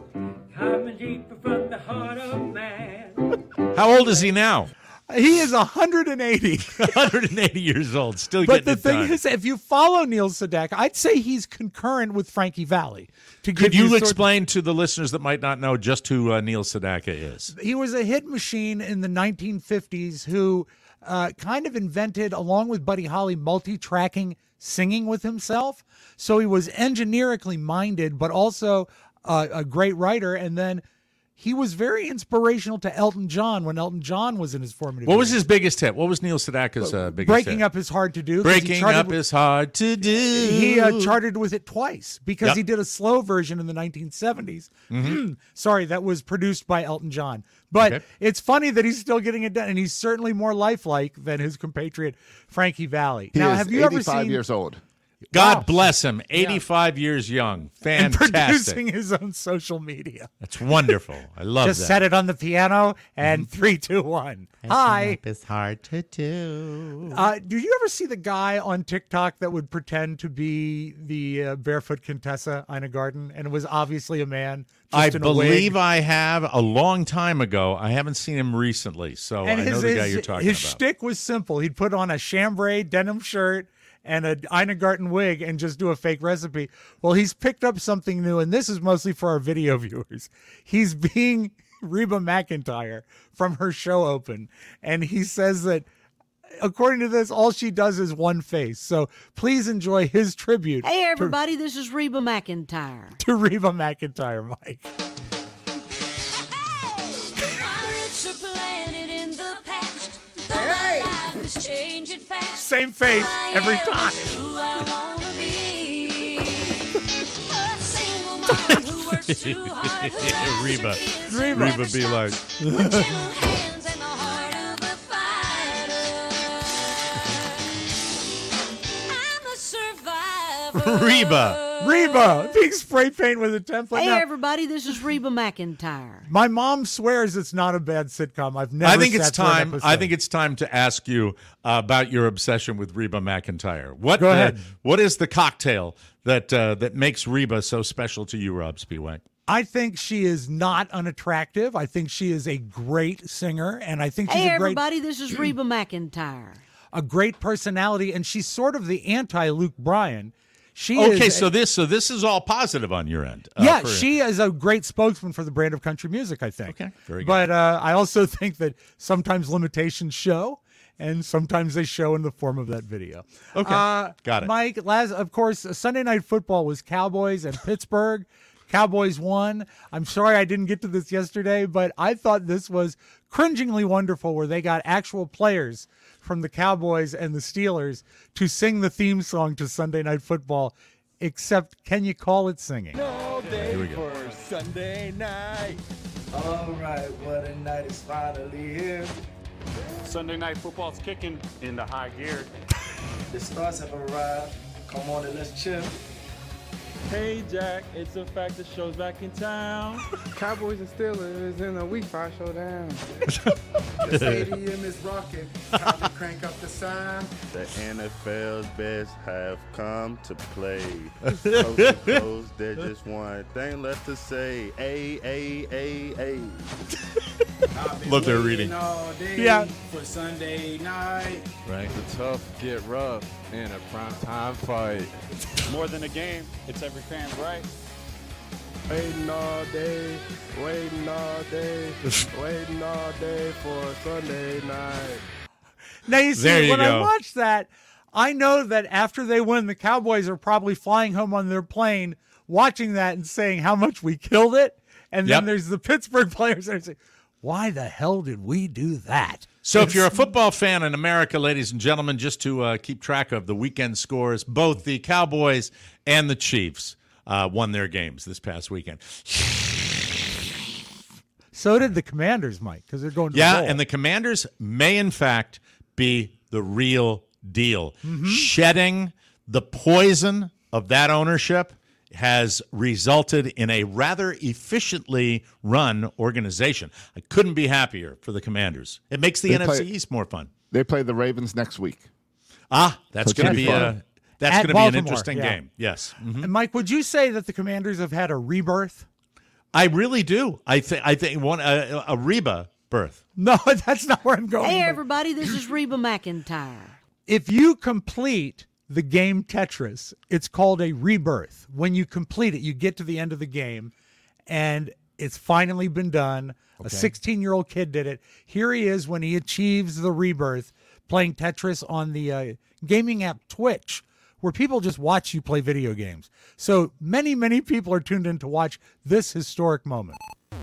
coming deeper from the heart of man. How old is he now? He is one hundred eighty. one hundred eighty years old, still But getting the it thing done. is, if you follow Neil Sedaka, I'd say he's concurrent with Frankie Valli. To give Could you sort of- explain to the listeners that might not know just who uh, Neil Sedaka is? He was a hit machine in the nineteen fifties who uh, kind of invented, along with Buddy Holly, multi-tracking singing with himself. So he was engineerically minded, but also uh, a great writer. And then he was very inspirational to Elton John when Elton John was in his formative What was years. his biggest hit? What was Neil Sedaka's uh, biggest Breaking hit? Up is Hard to Do. 'cause he Breaking charted Up with- is hard to do. He uh, charted with it twice because Yep. he did a slow version in the nineteen seventies. Mhm. Sorry, that was produced by Elton John. But Okay. it's funny that he's still getting it done, and he's certainly more lifelike than his compatriot Frankie Valli. He now, is have you ever eighty-five seen years old. God Wow. bless him. eighty-five years young. and Fantastic. producing his own social media? That's wonderful. I love Just that. set it on the piano and three, two, one. Hi. It's hard to do. Uh, did you ever see the guy on TikTok that would pretend to be the uh, barefoot Contessa Ina Garten, and it was obviously a man? Just I in a wig? believe I have a long time ago. I haven't seen him recently, so And I know his, the guy his- you're talking his about. shtick was simple. He'd put on a chambray denim shirt and a Ina Garten wig and just do a fake recipe. Well, he's picked up something new, and this is mostly for our video viewers. He's being Reba McEntire from her show Open, and he says that according to this, all she does is one face. So please enjoy his tribute. Hey, to- everybody, this is Reba McEntire. To, Reba McEntire, Mike. Same face every time. Reba. Reba. Reba be like. Reba. Reba. Being spray paint with a template. Hey, Now, everybody, this is Reba McEntire. my mom swears it's not a bad sitcom. I've never I think it's sat through an time. episode. I think it's time to ask you uh, about your obsession with Reba McEntire. What? Go uh, ahead. What is the cocktail that uh, that makes Reba so special to you, Rob Spiewak? I think she is not unattractive. I think she is a great singer, and I think she's Hey, a great everybody, this is Reba McEntire. a great personality, and she's sort of the anti-Luke Bryan. She Okay, is so this so this is all positive on your end. uh, yeah, for- she is a great spokesman for the brand of country music, I think. Okay, very good. But uh, I also think that sometimes limitations show, and sometimes they show in the form of that video. Okay, uh, got it. Mike, last, of course, Sunday Night Football was Cowboys and Pittsburgh. Cowboys won. I'm sorry I didn't get to this yesterday, but I thought this was cringingly wonderful where they got actual players from the Cowboys and the Steelers to sing the theme song to Sunday Night Football, except can you call it singing? No day Here we go. for Sunday night. All right, what a night is finally here. Sunday night football's kicking into high gear. The stars have arrived. Come on and let's chill. Hey Jack, it's a fact the show's back in town. Cowboys and Steelers in a week five showdown. The stadium is rocking. Time to crank up the sound. The N F L's best have come to play. Coast to coast, there's just one thing left to say. A, A, A, A. Love their reading. All day Yeah. for Sunday night. Right. The tough get rough in a primetime fight. More than a game, it's every fan's right. Waiting all day, waiting all day, waiting all day for Sunday night. Now you see, There you when I go. watch that, I know that after they win, the Cowboys are probably flying home on their plane, watching that and saying how much we killed it. And then Yep. there's the Pittsburgh players that are saying, why the hell did we do that? So if you're a football fan in America, ladies and gentlemen, just to uh, keep track of the weekend scores, both the Cowboys and the Chiefs uh, won their games this past weekend. So did the Commanders, Mike, because they're going to Yeah, the bowl. and the Commanders may, in fact, be the real deal. Mm-hmm. Shedding the poison of that ownership has resulted in a rather efficiently run organization. I couldn't be happier for the Commanders. It makes the They N F C play- East more fun. They play the Ravens next week. Ah, that's So it going to should be be a fun. that's At going to be an Baltimore, interesting yeah. game. Yes. Mhm. And Mike, would you say that the Commanders have had a rebirth? I really do. I think I think one a, a Reba birth. No, that's not where I'm going. Hey, but everybody, this is Reba McEntire. if you complete the game Tetris, it's called a rebirth. When you complete it, you get to the end of the game, and it's finally been done. A sixteen-year-old kid did it. Here he is when he achieves the rebirth, playing Tetris on the uh, gaming app Twitch, where people just watch you play video games. So many, many people are tuned in to watch this historic moment.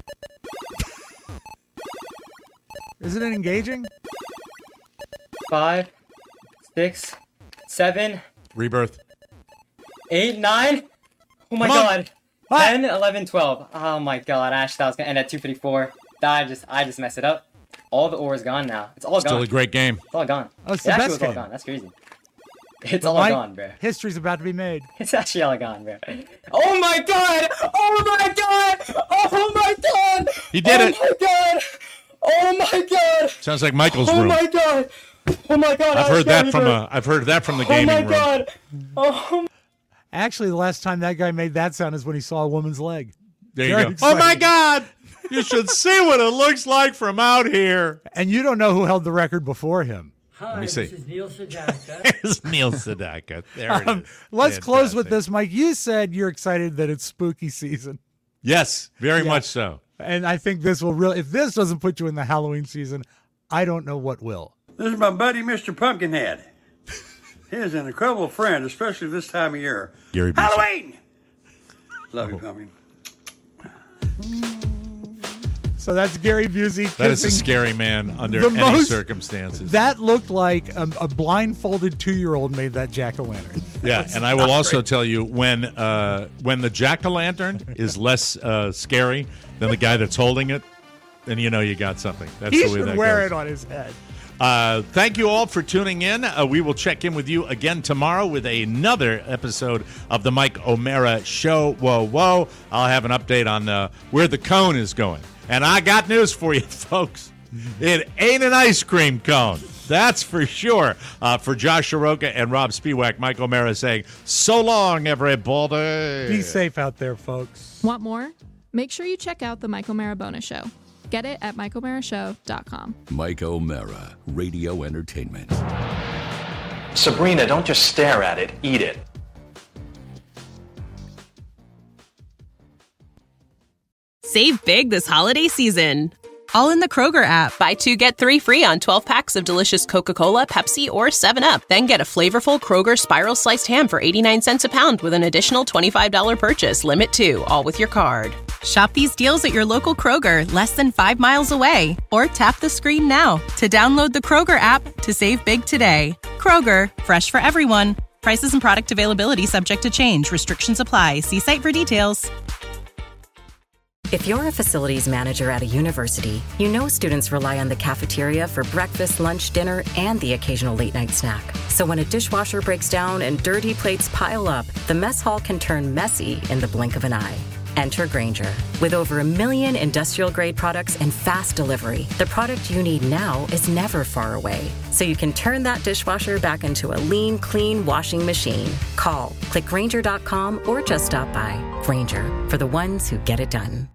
Isn't it engaging? Five, six, seven, Rebirth. eight, nine. Oh my Come on. god. ten, eleven, twelve. Oh my god, I actually thought I was gonna end at two fifty-four. I just I just messed it up. All the ore is gone now. It's all Still gone. a great game. It's all gone. Oh, it's it the actually best was all game. gone. That's crazy. It's But all Mike, gone, bro. History's about to be made. It's actually all gone, bro. Oh my god! Oh my god! Oh my god! He did oh it. Oh my god! Oh my god! Sounds like Michael's Oh room. my god! Oh my god! I've I heard that was from bro. a I've heard that from the Oh gaming my room. god! Oh. Actually, the last time that guy made that sound is when he saw a woman's leg. There you Very go. exciting. Oh my God! You should see what it looks like from out here. And you don't know who held the record before him. Hi, Let me see. this is Neil Sedaka. There's Neil Sedaka. There it Um, is. let's close with Fantastic. this, Mike. You said you're excited that it's spooky season. Yes, very Yeah. much so. And I think this will really, if this doesn't put you in the Halloween season, I don't know what will. This is my buddy, Mister Pumpkinhead. He is an incredible friend, especially this time of year. Gary Busey. Halloween! Love you, Pumpkin. So that's Gary Busey kissing. That is a scary man under the any most- circumstances. That looked like a, a blindfolded two-year-old made that jack-o'-lantern. Yeah, and I will also tell you when uh, when the jack-o'-lantern is less uh, scary than the guy that's holding it, then you know you got something. That's He the way should that wear goes. it on his head. Uh, thank you all for tuning in. Uh, we will check in with you again tomorrow with another episode of the Mike O'Mara Show. Whoa, whoa. I'll have an update on uh, where the cone is going. And I got news for you, folks. It ain't an ice cream cone. That's for sure. Uh, for Josh Shiroka and Rob Spiewak, Mike O'Mara saying, so long, everybody. Be safe out there, folks. Want more? Make sure you check out the Mike O'Mara Bonus Show. Get it at mike o'mara show dot com. Mike O'Mara, Radio Entertainment. Sabrina, don't just stare at it, eat it. Save big this holiday season. All in the Kroger app. Buy two, get three free on twelve packs of delicious Coca-Cola, Pepsi, or seven up. Then get a flavorful Kroger Spiral Sliced Ham for eighty-nine cents a pound with an additional twenty-five dollars purchase. Limit two, all with your card. Shop these deals at your local Kroger, less than five miles away. Or tap the screen now to download the Kroger app to save big today. Kroger, fresh for everyone. Prices and product availability subject to change. Restrictions apply. See site for details. If you're a facilities manager at a university, you know students rely on the cafeteria for breakfast, lunch, dinner, and the occasional late-night snack. So when a dishwasher breaks down and dirty plates pile up, the mess hall can turn messy in the blink of an eye. Enter Grainger. With over a million industrial-grade products and fast delivery, the product you need now is never far away. So you can turn that dishwasher back into a lean, clean washing machine. Call, click Grainger dot com, or just stop by. Grainger, for the ones who get it done.